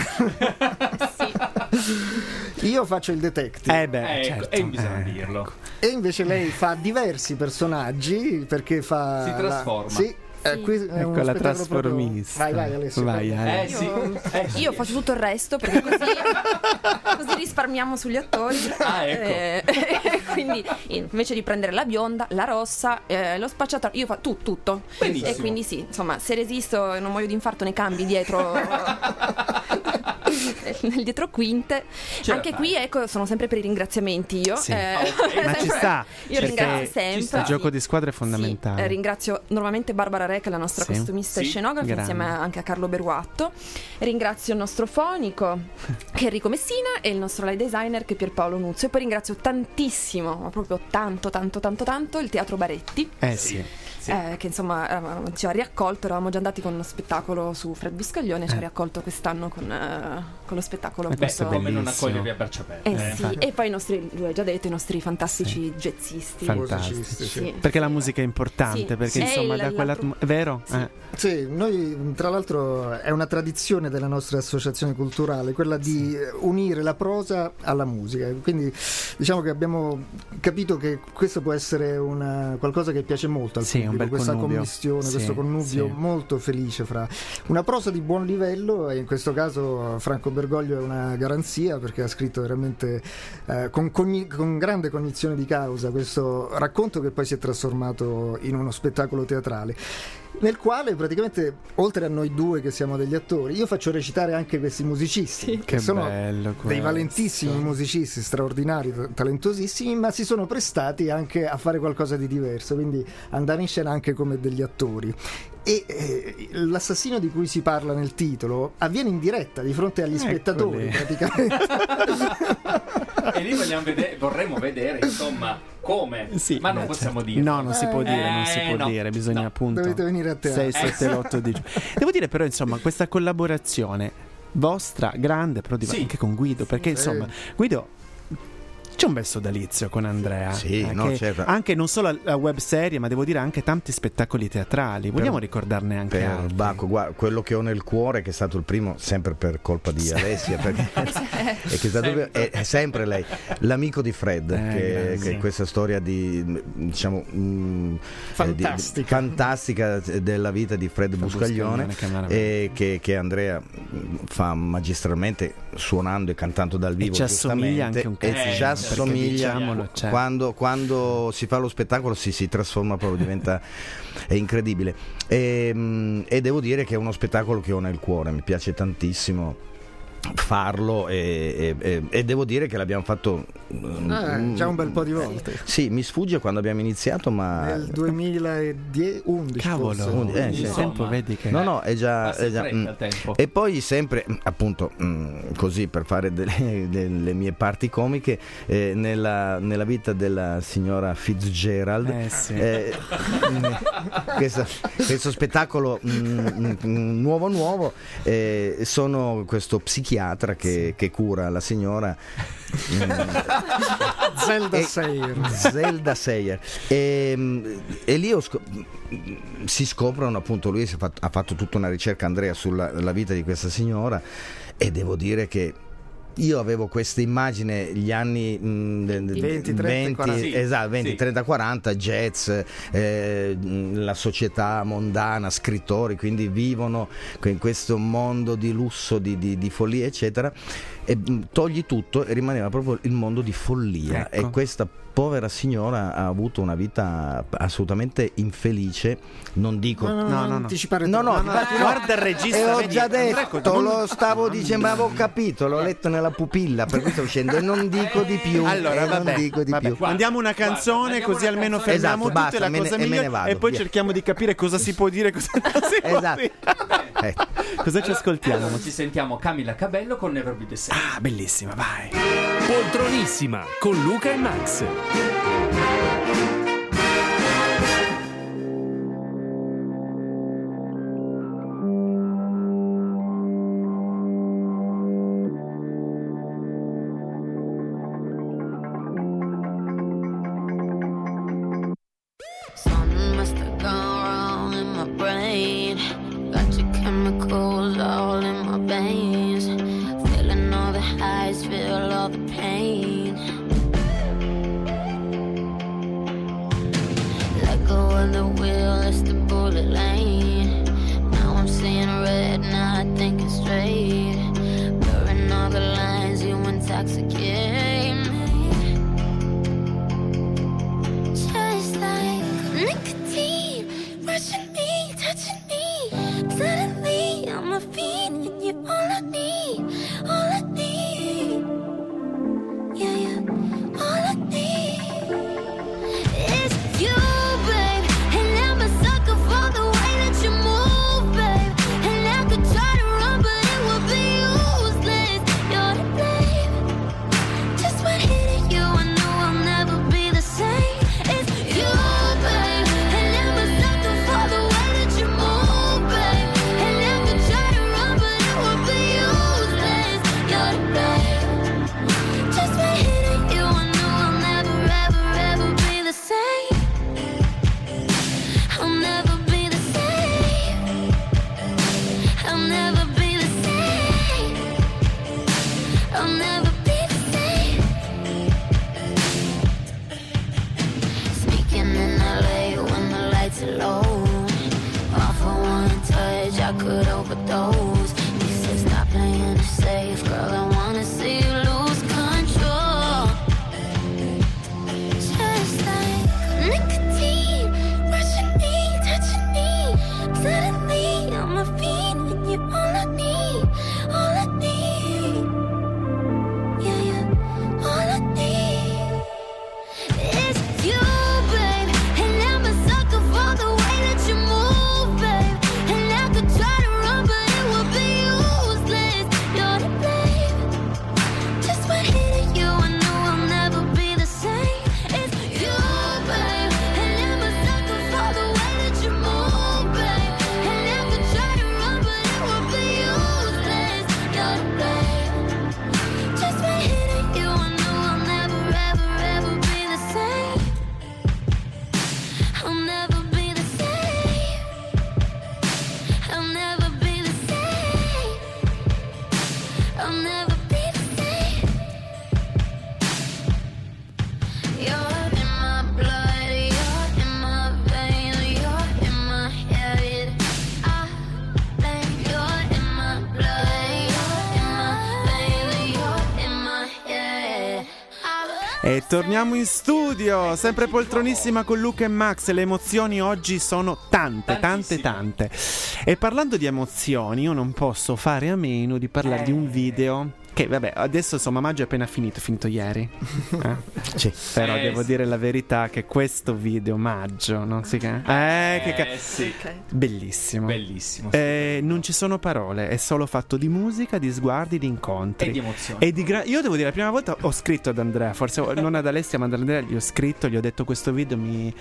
Io faccio il detective. Certo. E bisogna dirlo. E invece lei fa diversi personaggi perché fa. Si trasforma. Qui è ecco la trasformista. Vai Alessio. Io faccio tutto il resto perché così risparmiamo sugli attori. Quindi invece di prendere la bionda, la rossa, lo spacciatore, io faccio tutto. Benissimo. E quindi sì, insomma, se resisto e non muoio di infarto nei cambi dietro nel dietro quinte. Anche qui sono sempre per i ringraziamenti io. Ma ci sta, io ringrazio sempre. Il gioco di squadra è fondamentale. Ringrazio normalmente Barbara Re, che è la nostra costumista e scenografa, insieme anche a Carlo Beruatto. Ringrazio il nostro fonico che è Enrico Messina e il nostro light designer che è Pierpaolo Nuzio. E poi ringrazio tantissimo, ma proprio tanto il Teatro Baretti. Che insomma ci ha riaccolto. Eravamo già andati con uno spettacolo su Fred Buscaglione, ci ha riaccolto quest'anno con lo spettacolo. Come non accogliervi a braccia aperte. E poi i nostri, lui ha già detto, i nostri fantastici jazzisti. Fantastici. Perché la musica è importante, perché insomma da quella è vero? Sì, noi tra l'altro è una tradizione della nostra associazione culturale quella di unire la prosa alla musica, quindi diciamo che abbiamo capito che questo può essere qualcosa che piace molto al pubblico, questa commistione, questo connubio molto felice fra una prosa di buon livello, e in questo caso Franco Bergoglio è una garanzia perché ha scritto veramente con grande cognizione di causa questo racconto che poi si è trasformato in uno spettacolo teatrale, nel quale praticamente oltre a noi due che siamo degli attori io faccio recitare anche questi musicisti che sono dei valentissimi musicisti, straordinari, talentosissimi, ma si sono prestati anche a fare qualcosa di diverso, quindi andare in scena anche come degli attori. E l'assassino di cui si parla nel titolo avviene in diretta di fronte agli spettatori praticamente. E lì vorremmo vedere insomma come, ma non possiamo dire. No, non si può dire, bisogna appunto. Dovete venire a teatro. 6, 7, 8 di giugno. Devo dire però insomma questa collaborazione vostra grande, però anche con Guido, perché insomma Guido c'è un bel sodalizio con Andrea, certo. Anche non solo la web serie, ma devo dire anche tanti spettacoli teatrali. Vogliamo ricordarne anche altri? Bacco, guarda, quello che ho nel cuore, che è stato il primo, sempre per colpa di Alessia, perché è sempre lei, l'amico di Fred, che è questa storia di fantastica della vita di Fred Buscaglione, e che Andrea fa magistralmente, suonando e cantando dal vivo, e ci assomiglia anche un cazzo. Assomiglia, quando si fa lo spettacolo si trasforma proprio, diventa è incredibile, e devo dire che è uno spettacolo che ho nel cuore, mi piace tantissimo. farlo e devo dire che l'abbiamo fatto già un bel po' di volte. Sì, mi sfugge quando abbiamo iniziato, ma nel 2011. Cavolo, il tempo vedi che no, è già tempo. E poi sempre appunto così per fare delle mie parti comiche, nella vita della signora Fitzgerald, questo spettacolo nuovo, sono questo psichiatra che cura la signora Zelda Sayer e lì si scoprono, appunto, lui ha fatto tutta una ricerca, Andrea, sulla vita di questa signora, e devo dire che io avevo questa immagine, gli anni 20, 30, 40, jazz, la società mondana, scrittori, quindi vivono in questo mondo di lusso, di follia, eccetera, e togli tutto e rimaneva proprio il mondo di follia. Ecco. E questa povera signora ha avuto una vita assolutamente infelice. Non dico no, anticipare tutto. Guarda il regista, ho già detto, lo stavo dicendo, ma avevo capito, l'ho letto nella pupilla, per cui sto uscendo e non dico di più. Allora vabbè. Mandiamo una canzone, così almeno fermiamo tutto, basta, e la cosa migliore, e poi cerchiamo di capire cosa si può dire, cosa non si può dire. Cosa ci ascoltiamo? Allora, ci sentiamo Camila Cabello con Never Be the Same. Ah, bellissima, vai. Poltronissima con Luca e Max. Something must have gone wrong in my brain. Got your chemicals all in my veins. Feeling all the highs, feel all the pain. Let go of the wheel, it's the bullet lane. Now I'm seeing red, now I think it's straight. Blurring all the lines, you intoxicate me. Just like nicotine, rushing me, touching me. Suddenly I'm a fiend and you're all I need, all I need. Yeah, all I need is you, babe. And I'm a sucker for the way that you move, babe. And I could try to run, but it would be useless. You're to blame. Just by hitting you, I know I'll never be the same. It's you, babe. And I'm a sucker for the way that you move, babe. And I could try to run, but it would be useless. You're to blame. Just by hitting you, I know I'll never, ever, ever be the same. I'll never be the same. I'll never be the same. I'll never be the same. Sneaking in LA when the lights are low. All for one touch, I could overdose. You said stop playing it safe, girl, I wanna see you lose control. Just like nicotine, rushing me, touching me. Suddenly I'm a fiend and you're all I need, all I need. Yeah, all I need is you, babe. And I'm a sucker for the way that you move, babe. And I could try to run, but it would be useless. You're to blame. Just by hitting you, I know I'll never be the same. It's you, babe. And I'm a sucker for the way that you move, babe. And I could try to run, but it would be useless. You're to blame. Just by hitting you, I know I'll never, ever, ever be the same. E torniamo in studio, sempre poltronissima con Luca e Max. Le emozioni oggi sono tante. E parlando di emozioni, io non posso fare a meno di parlare di un video che vabbè, adesso insomma maggio è appena finito ieri. Sì. Però devo dire la verità che questo video maggio non si bellissimo. Non ci sono parole, è solo fatto di musica, di sguardi, di incontri e di emozioni. Io devo dire, la prima volta ho scritto ad Andrea, forse non ad Alessia ma ad Andrea, gli ho scritto, gli ho detto questo video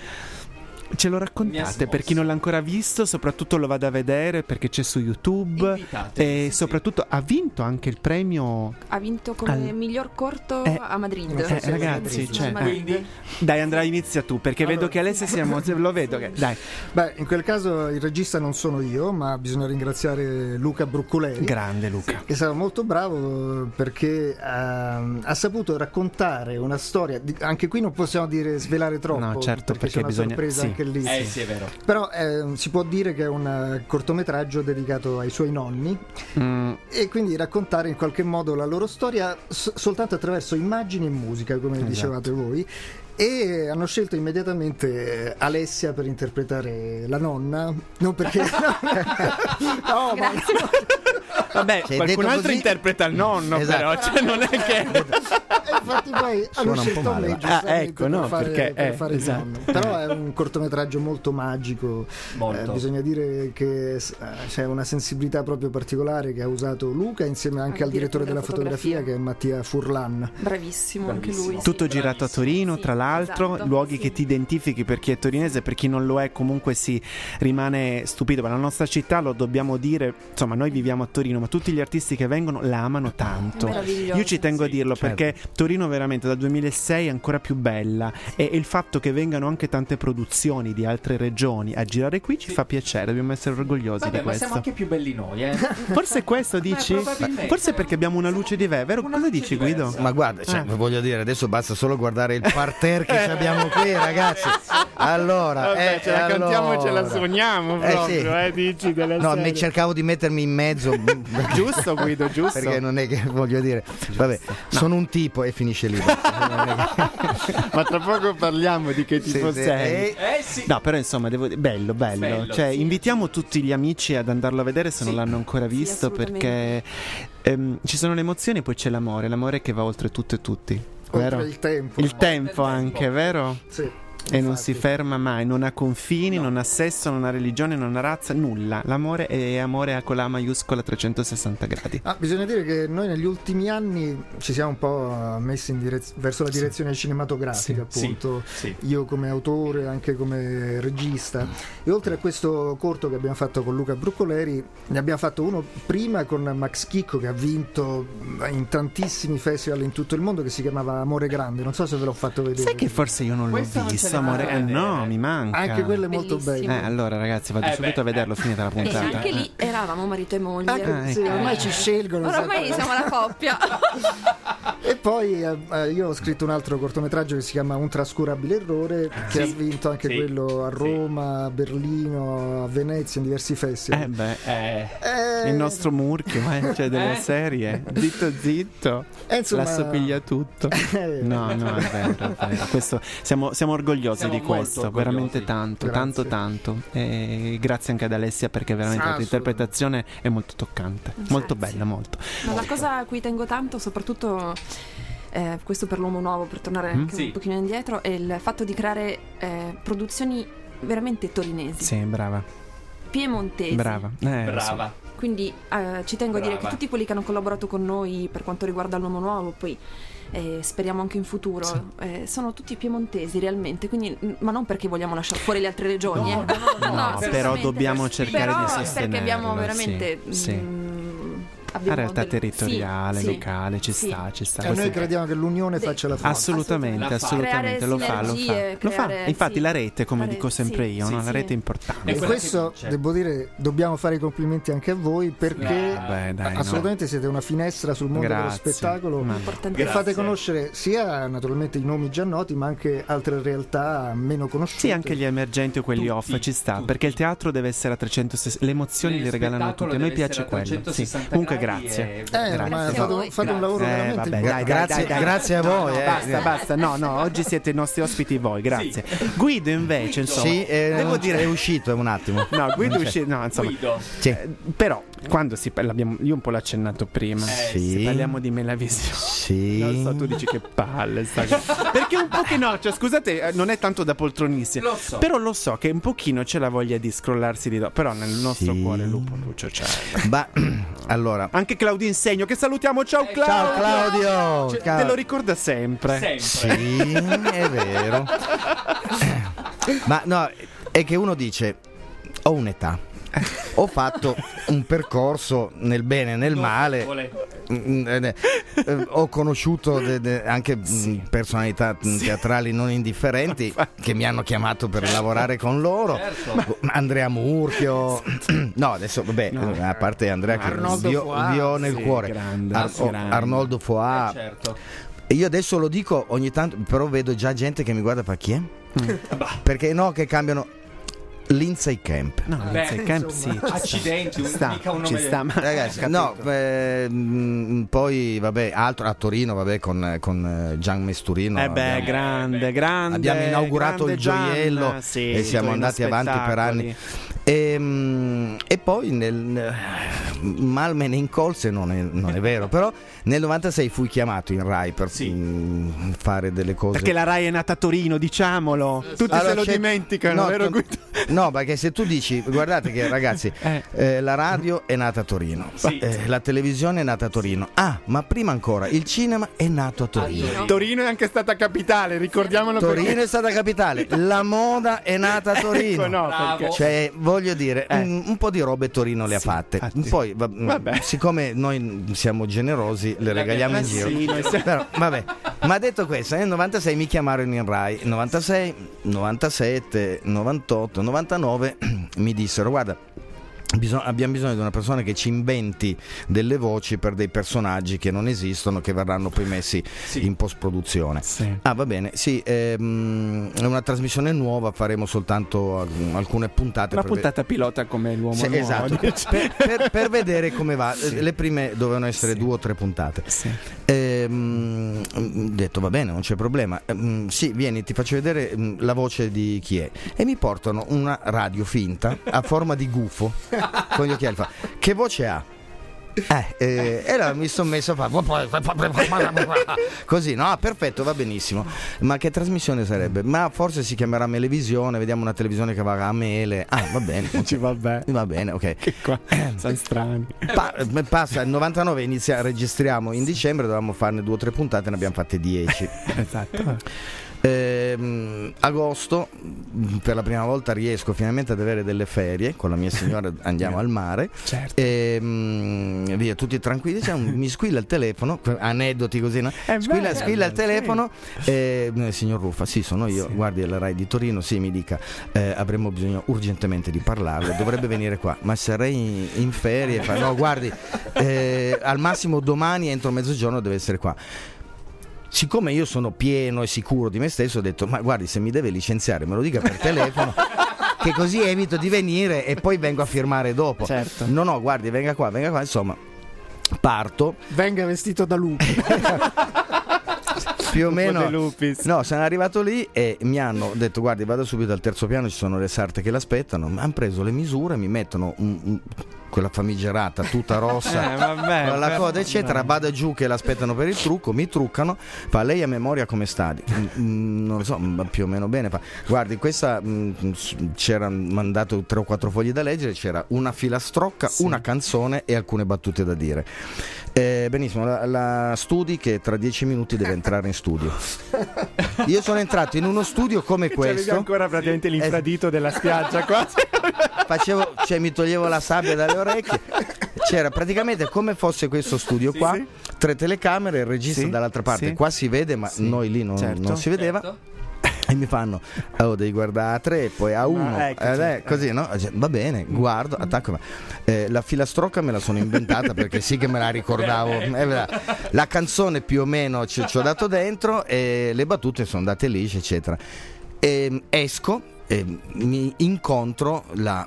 ce lo raccontate per chi non l'ha ancora visto, soprattutto lo vada a vedere perché c'è su YouTube. E soprattutto ha vinto anche il premio. Ha vinto come miglior corto a Madrid. Ragazzi, quindi dai Andrea, inizia tu perché vedo che Alessia lo vedo che dai. Beh, in quel caso il regista non sono io, ma bisogna ringraziare Luca Bruccoleri. Grande Luca. Che è stato molto bravo perché ha saputo raccontare una storia. Anche qui non possiamo dire svelare troppo. No, certo, perché c'è una bisogna sorpresa anche lì. Sì, è vero. Però si può dire che è un cortometraggio dedicato ai suoi nonni e quindi raccontare in qualche modo la loro storia soltanto attraverso immagini e musica, come dicevate voi. E hanno scelto immediatamente Alessia per interpretare la nonna, non perché no, ma vabbè, qualcun altro interpreta il nonno, però non è che infatti poi hanno scelto me per fare il nonno. Però è un cortometraggio molto magico, bisogna dire che c'è una sensibilità proprio particolare che ha usato Luca insieme anche al direttore della fotografia che è Mattia Furlan. Bravissimo anche lui. Tutto girato a Torino, tra l'altro, luoghi che ti identifichi per chi è torinese, per chi non lo è comunque si rimane stupito. Ma la nostra città, lo dobbiamo dire, insomma noi viviamo a Torino, ma tutti gli artisti che vengono la amano tanto. Io ci tengo a dirlo perché Torino veramente dal 2006 è ancora più bella e il fatto che vengano anche tante produzioni di altre regioni a girare qui ci fa piacere, dobbiamo essere orgogliosi di questo. Ma siamo anche più belli noi, Forse questo dici? Forse perché abbiamo una luce diversa, vero? Cosa dici Guido? Ma guarda, voglio dire, adesso basta solo guardare il parterre che abbiamo qui, ragazzi. Allora, ce la cantiamo e ce la sogniamo proprio, dici della no, serie. cercavo di mettermi in mezzo. Giusto Guido, giusto. Perché non è che voglio dire, vabbè, sono un tipo e finisce lì. Ma tra poco parliamo di che tipo sei. No, però insomma, devo dire, bello. Cioè, invitiamo tutti gli amici ad andarlo a vedere se non l'hanno ancora visto, perché ci sono le emozioni e poi c'è l'amore che va oltre tutto e tutti. Vero? Il tempo anche, vero? Sì. E non si ferma mai, non ha confini, non ha sesso, non ha religione, non ha razza, nulla. L'amore è amore con la maiuscola 360 gradi. Bisogna dire che noi negli ultimi anni ci siamo un po' messi verso la direzione cinematografica, appunto. Io come autore, anche come regista. E oltre a questo corto che abbiamo fatto con Luca Bruccoleri, ne abbiamo fatto uno prima con Max Chicco che ha vinto in tantissimi festival in tutto il mondo, che si chiamava Amore Grande. Non so se ve l'ho fatto vedere. Sai che forse io non l'ho visto. Amore, no, mi manca. Anche quello è molto bello. Allora ragazzi, vado subito a vederlo, finita la puntata. E anche lì eravamo marito e moglie. Sì, ormai ci scelgono. Ormai siamo una coppia. E poi io ho scritto un altro cortometraggio che si chiama Un trascurabile errore, che ha vinto anche quello a Roma, a Berlino, a Venezia, in diversi festival. Il nostro Murchio, cioè delle serie. Zitto. Insomma, l'assopiglia tutto. No, è vero. Questo, siamo orgogliosi di questo, veramente tanto. E grazie anche ad Alessia, perché veramente l'interpretazione è molto toccante, molto bella, molto. Ma la cosa a cui tengo tanto, soprattutto questo per l'uomo nuovo, per tornare anche un pochino indietro, è il fatto di creare produzioni veramente torinesi. Sì, brava. Piemontesi. Brava. Brava. Quindi ci tengo a dire che tutti quelli che hanno collaborato con noi per quanto riguarda l'uomo nuovo, poi speriamo anche in futuro, sono tutti piemontesi realmente, quindi, ma non perché vogliamo lasciare fuori le altre regioni, no, però dobbiamo cercare di sostenerlo, perché abbiamo veramente la realtà territoriale, locale, ci sta. E noi crediamo che l'unione faccia la forza. Assolutamente, lo fa. Infatti la rete, come dico sempre io, la rete è importante. E questo, devo dire, dobbiamo fare i complimenti anche a voi, perché assolutamente siete una finestra sul mondo dello spettacolo, e fate conoscere sia naturalmente i nomi già noti, ma anche altre realtà meno conosciute. Sì, anche gli emergenti o quelli off, ci sta, perché il teatro deve essere a 360, le emozioni le regalano tutte, a noi piace quello. Comunque grazie. Ma fate un lavoro veramente vabbè, grazie a voi. Basta. No, oggi siete i nostri ospiti voi, grazie. Guido invece, insomma, devo dire è uscito un attimo. No, Guido è uscito, no, insomma. Sì. Però quando io un po' l'ho accennato prima. Sì. Se parliamo di Melavisione. Sì. Non so, tu dici che palle perché un pochino, cioè scusate, non è tanto da poltronissimi. Lo so. Però lo so che un pochino c'è la voglia di scrollarsi di però nel nostro cuore Lupo Lucio c'è. Allora, anche Claudio Insegno, che salutiamo, ciao Claudio. Ciao Claudio. Cioè, te lo ricorda sempre. Sì, è vero. Ma no, è che uno dice ho un'età, ho fatto un percorso nel bene e nel male, ho conosciuto anche personalità teatrali non indifferenti che mi hanno chiamato per lavorare con loro, Andrea Murchio, no adesso vabbè, a parte Andrea che vi ho nel cuore, Arnoldo Foà, io adesso lo dico ogni tanto, però vedo già gente che mi guarda e fa chi è? Perché no, che cambiano. Lindsay Camp. No, Lindsay Camp sì. Accidenti, mica un nome. Ci sta, ma ragazzi, no, poi vabbè, altro a Torino, vabbè, con Gian Mesturino. Grande. Abbiamo inaugurato il Gioiello e siamo andati avanti per anni. E poi nel Malmene in Colse non è vero, però nel 96 fui chiamato in Rai per fare delle cose. Perché la Rai è nata a Torino, diciamolo. Tutti se lo dimenticano, vero Guido? No, perché se tu dici, guardate che ragazzi, la radio è nata a Torino, la televisione è nata a Torino, ma prima ancora il cinema è nato a Torino. Torino è anche stata capitale, ricordiamolo. Torino è stata capitale, la moda è nata a Torino. Perché... Cioè, voglio dire, un po' di robe Torino le ha fatte. Poi, siccome noi siamo generosi, le regaliamo in giro. Però, vabbè. Ma detto questo, nel 96 mi chiamarono in Rai, 96, 97, 98, 99 mi dissero guarda, abbiamo bisogno di una persona che ci inventi delle voci per dei personaggi che non esistono, che verranno poi messi in post-produzione. Va bene, è una trasmissione nuova, faremo soltanto alcune puntate. Una puntata pilota come l'uomo nuovo. Esatto, per vedere come va. Le prime dovevano essere 2 o 3 puntate. Detto va bene, non c'è problema. Vieni, ti faccio vedere la voce di chi è. E mi portano una radio finta a forma di gufo con gli occhiali. Che voce ha? E allora mi sono messo a fare così, no? Perfetto, va benissimo. Ma che trasmissione sarebbe? Ma forse si chiamerà Melevisione, vediamo una televisione che va a mele. Va bene, okay. Va bene, ok. Che qua sono strani. Passa il 99, registriamo in dicembre, dovevamo farne 2 o 3 puntate, ne abbiamo fatte 10. Esatto. Agosto, per la prima volta riesco finalmente ad avere delle ferie con la mia signora, andiamo al mare, via tutti tranquilli, mi squilla il telefono, aneddoti così, no? Squilla il telefono, signor Ruffa, sì sono io, guardi alla Rai di Torino, mi dica, avremmo bisogno urgentemente di parlarle, dovrebbe venire qua, ma sarei in ferie, no guardi, al massimo domani entro mezzogiorno deve essere qua. Siccome io sono pieno e sicuro di me stesso, ho detto ma guardi, se mi deve licenziare me lo dica per telefono che così evito di venire e poi vengo a firmare dopo. Certo. No, guardi, venga qua, insomma parto. Venga vestito da lupo. Più o meno. No, sono arrivato lì e mi hanno detto guardi, vado subito al terzo piano, ci sono le sarte che l'aspettano. Hanno preso le misure, mi mettono quella famigerata tuta rossa con la coda eccetera, vado giù che l'aspettano per il trucco, mi truccano, fa lei a memoria come sta? Non lo so, più o meno bene, fa guardi questa c'era mandato 3 o 4 fogli da leggere, c'era una filastrocca, una canzone e alcune battute da dire. Benissimo, la studi che tra 10 minuti deve entrare in studio. Io sono entrato in uno studio come questo, c'avevi ancora praticamente l'infradito della spiaggia quasi. Mi toglievo la sabbia dalle orecchie, c'era praticamente come fosse questo studio qua, 3 telecamere, il regista dall'altra parte, qua si vede ma noi lì non si vedeva. E mi fanno devi guardare a 3 poi a 1 così, no? Va bene, guardo, attacco. La filastrocca me la sono inventata perché sì che me la ricordavo, la canzone più o meno ci ho dato dentro e le battute sono andate lisce eccetera. Esco e mi incontro la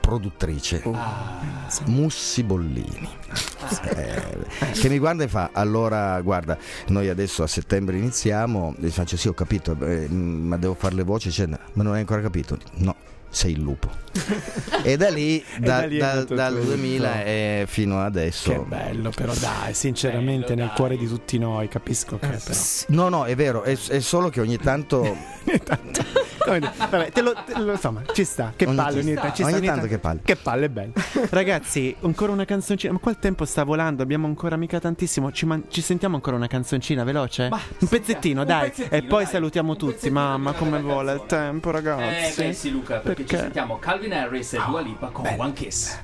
produttrice, Mussi Bollini, che mi guarda e fa: allora guarda, noi adesso a settembre iniziamo. E faccio: sì, ho capito, ma devo fare le voci, ma non hai ancora capito? No, sei il lupo. E da lì, dal 2000 fino adesso. Che bello, però dai, sinceramente bello, nel cuore di tutti noi, capisco che però. No, è vero, è solo che ogni tanto vabbè, insomma, ci sta. Che palle ogni tanto che palle. Che palle, bello. Ragazzi, ancora una canzoncina. Ma qua il tempo sta volando, abbiamo ancora mica tantissimo. Ci sentiamo ancora una canzoncina veloce? Un pezzettino, dai. E poi salutiamo tutti. Mamma, come vola il tempo, ragazzi. Sì, Luca, perché ci sentiamo Calvin Harris e Dua Lipa con One Kiss.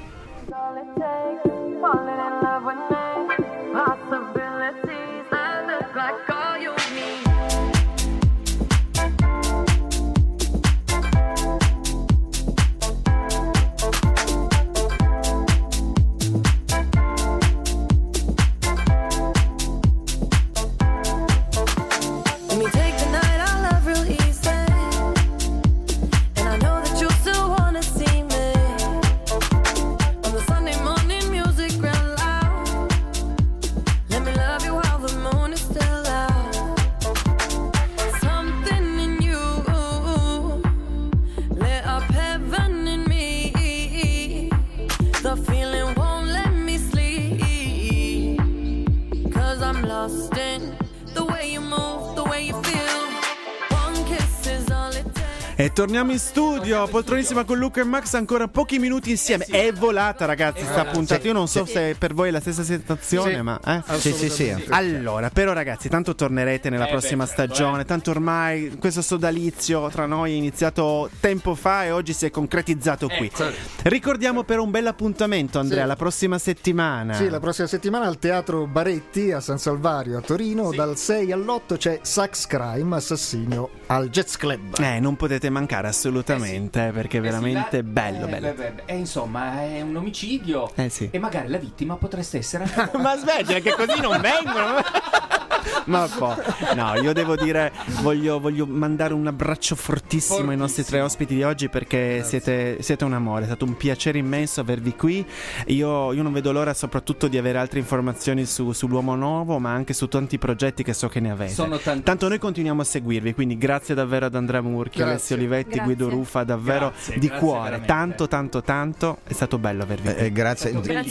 E torniamo in studio, poltronissima con Luca e Max, ancora pochi minuti insieme. È volata, ragazzi, sta puntata. Io non so se per voi è la stessa sensazione, ma sì. Allora, però ragazzi, tanto tornerete nella prossima stagione. Tanto ormai questo sodalizio tra noi è iniziato tempo fa e oggi si è concretizzato qui. Ricordiamo però un bel appuntamento, Andrea, la prossima settimana. Sì, la prossima settimana al Teatro Baretti a San Salvario a Torino, dal 6 all'8 c'è Sax Crime, Assassinio al Jazz Club. Non potete mancare assolutamente, perché è veramente bello. E insomma è un omicidio, sì. E magari la vittima potreste essere ma smettila, che così non vengono. Ma poi no, io devo dire, voglio mandare un abbraccio fortissimo ai nostri tre ospiti di oggi, perché siete un amore, è stato un piacere immenso avervi qui. Io non vedo l'ora soprattutto di avere altre informazioni sull'Uomo Nuovo, ma anche su tanti progetti che so che ne avete. Tanto noi continuiamo a seguirvi, quindi grazie davvero ad Andrea Murchi, Alessio Olivetti, Guido Rufa, davvero di cuore, veramente. tanto, è stato bello avervi qui. Grazie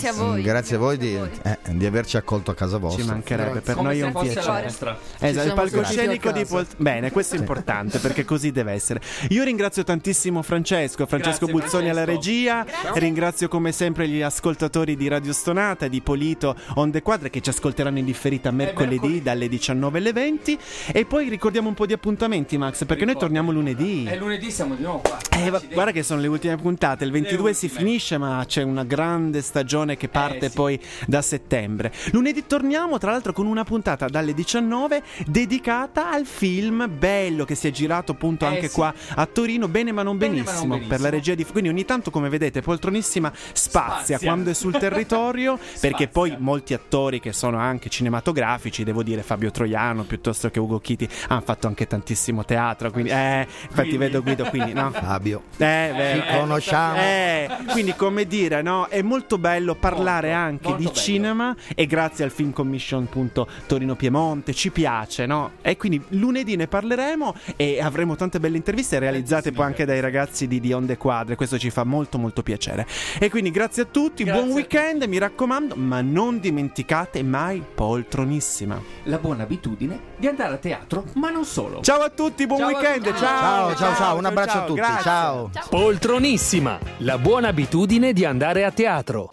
a voi di averci accolto a casa vostra. Ci mancherebbe, per noi è un piacere. Il palcoscenico di bene, questo è importante, perché così deve essere. Io ringrazio tantissimo Francesco Buzzoni alla regia. Ringrazio come sempre gli ascoltatori di Radio Stonata e di Polito On The Quadre, che ci ascolteranno in differita mercoledì dalle 19 alle 20. E poi ricordiamo un po' di appuntamenti, Max, perché noi torniamo lunedì. Lunedì siamo di nuovo qua. Guarda che sono le ultime puntate. Il 22 si finisce, ma c'è una grande stagione che parte poi da settembre. Lunedì torniamo, tra l'altro, con una puntata dalle 19 dedicata al film bello che si è girato appunto anche qua a Torino, Bene ma non benissimo, per la regia di... Quindi ogni tanto, come vedete, poltronissima spazia quando è sul territorio, perché poi molti attori che sono anche cinematografici, devo dire Fabio Troiano piuttosto che Ugo Chiti, hanno fatto anche tantissimo teatro, quindi infatti vedo Guido, quindi no? Fabio conosciamo, quindi come dire, no, è molto bello parlare anche di cinema, e grazie al Film Commission Torino Piemonte ci piace, no? E quindi lunedì ne parleremo e avremo tante belle interviste realizzate poi anche dai ragazzi di On The Quadre. Questo ci fa molto piacere. E quindi grazie a tutti, buon weekend, mi raccomando, ma non dimenticate mai, poltronissima, la buona abitudine di andare a teatro, ma non solo. Ciao a tutti, buon weekend. Ciao, un abbraccio a tutti. Ciao. Poltronissima, la buona abitudine di andare a teatro.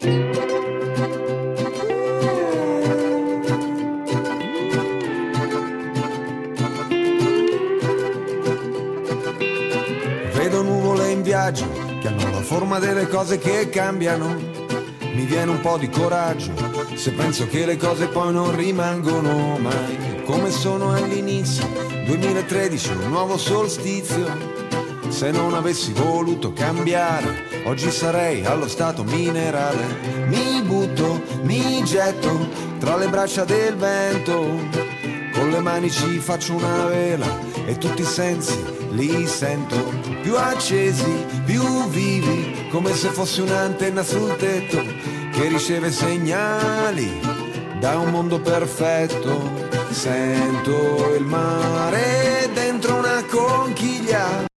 Vedo nuvole in viaggio che hanno la forma delle cose che cambiano. Mi viene un po' di coraggio se penso che le cose poi non rimangono mai come sono all'inizio. 2013, un nuovo solstizio. Se non avessi voluto cambiare, oggi sarei allo stato minerale. Mi butto, mi getto tra le braccia del vento. Con le mani ci faccio una vela e tutti i sensi li sento più accesi, più vivi, come se fossi un'antenna sul tetto che riceve segnali da un mondo perfetto. Sento il mare dentro una conchiglia.